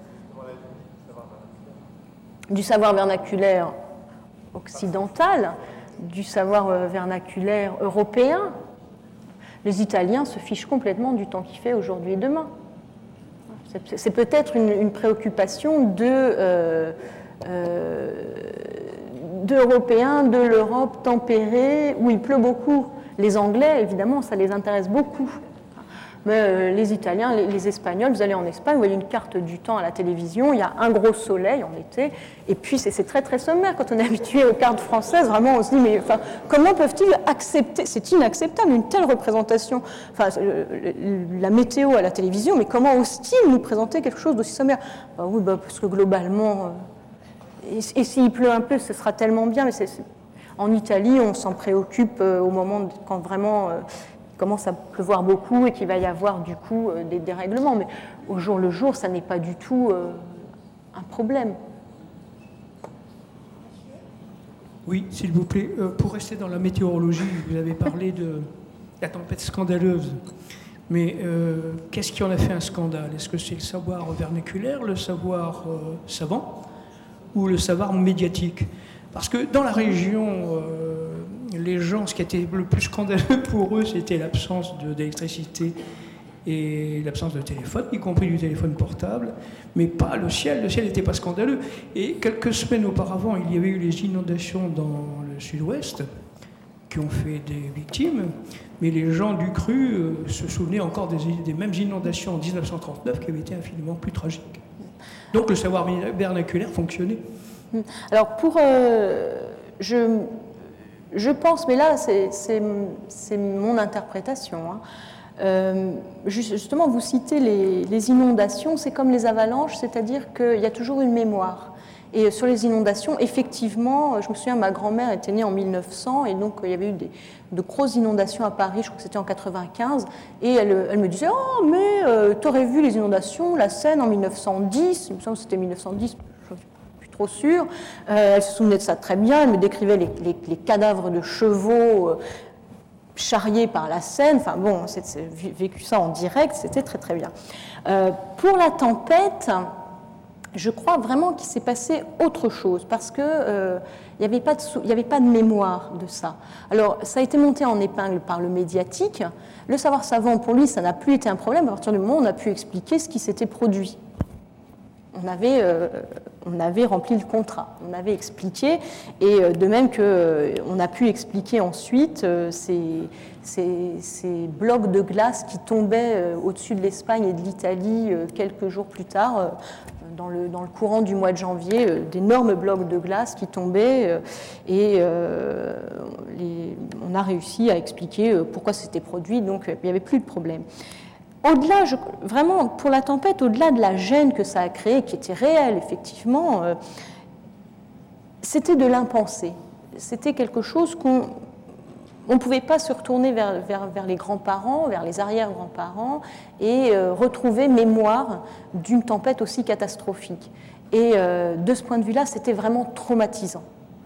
Du savoir vernaculaire occidental, du savoir vernaculaire européen. Les Italiens se fichent complètement du temps qu'il fait aujourd'hui et demain. C'est peut-être une, une préoccupation de... Euh, Euh, d'Européens de l'Europe tempérée, où il pleut beaucoup. Les Anglais, évidemment, ça les intéresse beaucoup. Mais euh, les Italiens, les, les Espagnols, vous allez en Espagne, vous voyez une carte du temps à la télévision, il y a un gros soleil en été, et puis c'est très très sommaire. Quand on est habitué aux cartes françaises, vraiment on se dit, mais enfin, comment peuvent-ils accepter, c'est inacceptable, une telle représentation, enfin, euh, la météo à la télévision, mais comment osent-ils nous présenter quelque chose d'aussi sommaire? Bah, oui, bah, parce que globalement... Euh, Et, et s'il pleut un peu, ce sera tellement bien. Mais c'est, c'est... En Italie, on s'en préoccupe euh, au moment de, quand vraiment euh, il commence à pleuvoir beaucoup et qu'il va y avoir du coup euh, des dérèglements. Mais au jour le jour, ça n'est pas du tout euh, un problème. Oui, s'il vous plaît. Euh, pour rester dans la météorologie, vous avez parlé de la tempête scandaleuse. Mais euh, qu'est-ce qui en a fait un scandale? Est-ce que c'est le savoir vernaculaire, le savoir euh, savant, ou le savoir médiatique? Parce que dans la région, euh, les gens, ce qui était le plus scandaleux pour eux, c'était l'absence d'électricité et l'absence de téléphone, y compris du téléphone portable, mais pas le ciel. Le ciel n'était pas scandaleux. Et quelques semaines auparavant, il y avait eu les inondations dans le sud-ouest qui ont fait des victimes, mais les gens du cru euh, se souvenaient encore des, des mêmes inondations en mille neuf cent trente-neuf qui avaient été infiniment plus tragiques. Donc le savoir vernaculaire fonctionnait. Alors pour... Euh, je, je pense, mais là c'est mon interprétation, hein. euh, justement vous citez les, les inondations, c'est comme les avalanches, c'est-à-dire qu'il y a toujours une mémoire. Et sur les inondations, effectivement, je me souviens, ma grand-mère était née en mille neuf cents, et donc il y avait eu des, de grosses inondations à Paris, je crois que c'était en quatre-vingt-quinze, et elle, elle me disait « Oh, mais euh, t'aurais vu les inondations, la Seine en mille neuf cent dix », il me semble que c'était mille neuf cent dix, je ne suis plus trop sûre, euh, elle se souvenait de ça très bien, elle me décrivait les, les, les cadavres de chevaux euh, charriés par la Seine, enfin bon, c'est vécu ça en direct, c'était très très bien. Euh, pour la tempête... Je crois vraiment qu'il s'est passé autre chose, parce qu'il euh, n'y avait, avait pas de mémoire de ça. Alors, ça a été monté en épingle par le médiatique. Le savoir savant, pour lui, ça n'a plus été un problème à partir du moment où on a pu expliquer ce qui s'était produit. On avait, euh, on avait rempli le contrat, on avait expliqué, et euh, de même qu'on euh, a pu expliquer ensuite euh, ces, ces, ces blocs de glace qui tombaient euh, au-dessus de l'Espagne et de l'Italie euh, quelques jours plus tard, euh, dans, le, dans le courant du mois de janvier, euh, d'énormes blocs de glace qui tombaient, euh, et euh, les, on a réussi à expliquer euh, pourquoi c'était produit, donc euh, il n'y avait plus de problème. Au-delà, je, vraiment, pour la tempête, au-delà de la gêne que ça a créée, qui était réelle, effectivement, euh, c'était de l'impensé. C'était quelque chose qu'on ne pouvait pas se retourner vers, vers, vers les grands-parents, vers les arrière-grands-parents, et euh, retrouver mémoire d'une tempête aussi catastrophique. Et euh, de ce point de vue-là, c'était vraiment traumatisant,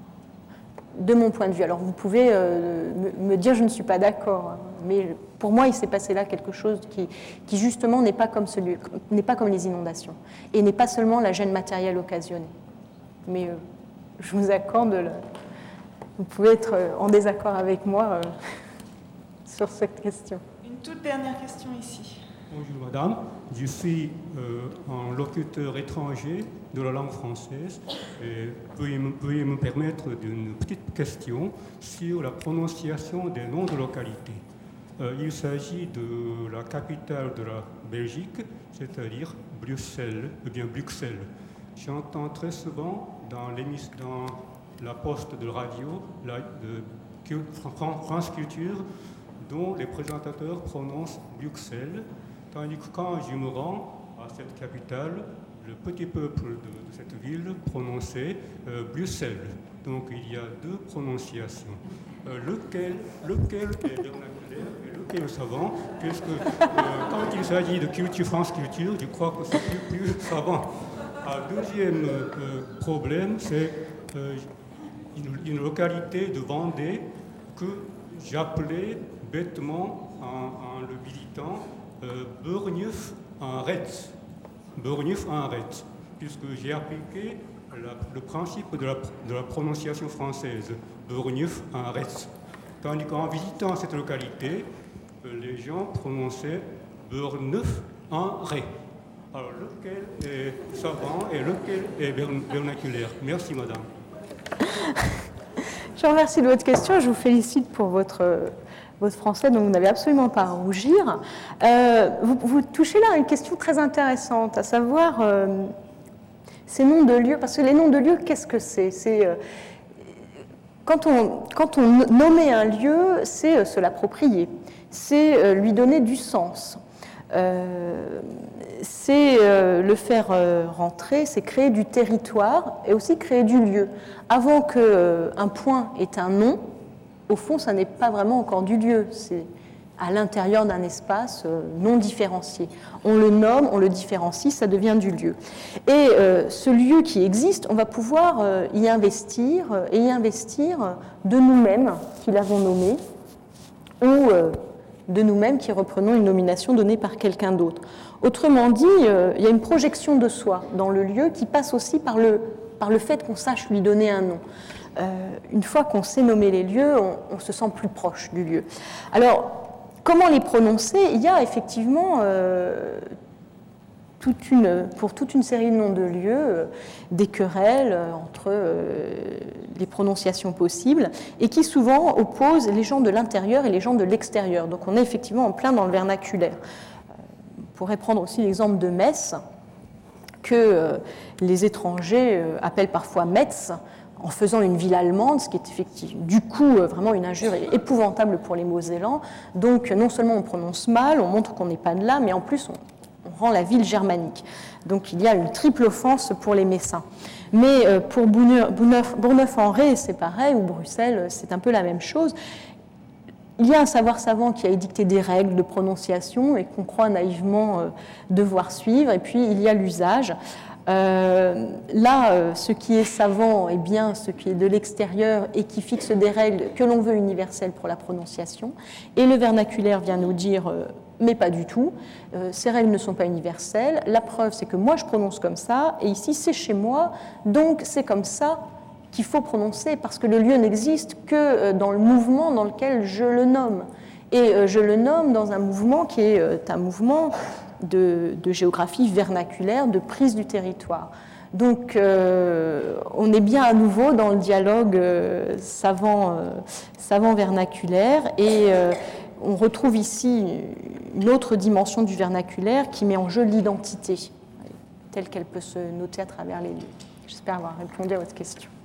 de mon point de vue. Alors vous pouvez euh, me, me dire je ne suis pas d'accord, hein, mais pour moi il s'est passé là quelque chose qui, qui justement n'est pas comme celui, n'est pas comme les inondations, et n'est pas seulement la gêne matérielle occasionnée. Mais euh, je vous accorde, le, vous pouvez être en désaccord avec moi euh, sur cette question. Une toute dernière question ici. Bonjour madame, je suis euh, un locuteur étranger de la langue française et veuillez me, veuillez me permettre d'une petite question sur la prononciation des noms de localités. Euh, il s'agit de la capitale de la Belgique, c'est-à-dire Bruxelles, ou bien Bruxelles. J'entends très souvent dans, dans la poste de radio la, de France Culture, dont les présentateurs prononcent Bruxelles, tandis que quand je me rends à cette capitale, le petit peuple de, de cette ville prononçait euh, Bruxelles. Donc il y a deux prononciations. Euh, lequel, lequel est vernaculaire et lequel est savant, puisque euh, quand il s'agit de culture, France Culture, je crois que c'est plus, plus savant. Un deuxième euh, problème, c'est euh, une, une localité de Vendée que j'appelais bêtement en, en le visitant euh, Beurneuf en Retz. Beurneuf en Retz, puisque j'ai appliqué la, le principe de la, de la prononciation française, Beurneuf en Retz. Tandis qu'en visitant cette localité, euh, les gens prononçaient Beurneuf en Ré. Alors, lequel est savant et lequel est vernaculaire? Merci, madame. Je vous remercie de votre question. Je vous félicite pour votre, votre français, donc vous n'avez absolument pas à rougir. Euh, vous, vous touchez là à une question très intéressante, à savoir euh, ces noms de lieux. Parce que les noms de lieux, qu'est-ce que c'est? C'est euh, quand on, quand on nommait un lieu, c'est euh, se l'approprier, c'est euh, lui donner du sens. Euh, c'est euh, le faire euh, rentrer, c'est créer du territoire et aussi créer du lieu. Avant qu'un euh, point ait un nom, au fond, ça n'est pas vraiment encore du lieu, c'est à l'intérieur d'un espace euh, non différencié. On le nomme, on le différencie, ça devient du lieu. Et euh, ce lieu qui existe, on va pouvoir euh, y investir euh, et y investir de nous-mêmes qui l'avons nommé, ou euh, de nous-mêmes qui reprenons une nomination donnée par quelqu'un d'autre. Autrement dit, euh, il y a une projection de soi dans le lieu qui passe aussi par le, par le fait qu'on sache lui donner un nom. Euh, une fois qu'on sait nommer les lieux, on, on se sent plus proche du lieu. Alors, comment les prononcer? Il y a effectivement, euh, toute une, pour toute une série de noms de lieux, euh, des querelles euh, entre euh, les prononciations possibles, et qui souvent opposent les gens de l'intérieur et les gens de l'extérieur. Donc on est effectivement en plein dans le vernaculaire. On pourrait prendre aussi l'exemple de Metz, que euh, les étrangers euh, appellent parfois Metz, en faisant une ville allemande, ce qui est effectivement, du coup, euh, vraiment une injure épouvantable pour les Mosellans. Donc non seulement on prononce mal, on montre qu'on n'est pas de là, mais en plus on, on rend la ville germanique. Donc il y a une triple offense pour les Messins. Mais euh, pour Bourneuf-en-Ré, c'est pareil, ou Bruxelles, c'est un peu la même chose. Il y a un savoir savant qui a édicté des règles de prononciation et qu'on croit naïvement euh, devoir suivre, et puis il y a l'usage. Euh, là, euh, ce qui est savant est bien ce qui est de l'extérieur et qui fixe des règles que l'on veut universelles pour la prononciation. Et le vernaculaire vient nous dire, euh, mais pas du tout, euh, ces règles ne sont pas universelles. La preuve, c'est que moi, je prononce comme ça, et ici, c'est chez moi, donc c'est comme ça qu'il faut prononcer, parce que le lieu n'existe que dans le mouvement dans lequel je le nomme. Et je le nomme dans un mouvement qui est un mouvement de, de géographie vernaculaire, de prise du territoire. Donc euh, on est bien à nouveau dans le dialogue euh, savant, euh, savant vernaculaire, et euh, on retrouve ici une autre dimension du vernaculaire qui met en jeu l'identité, telle qu'elle peut se noter à travers les lieux. J'espère avoir répondu à votre question.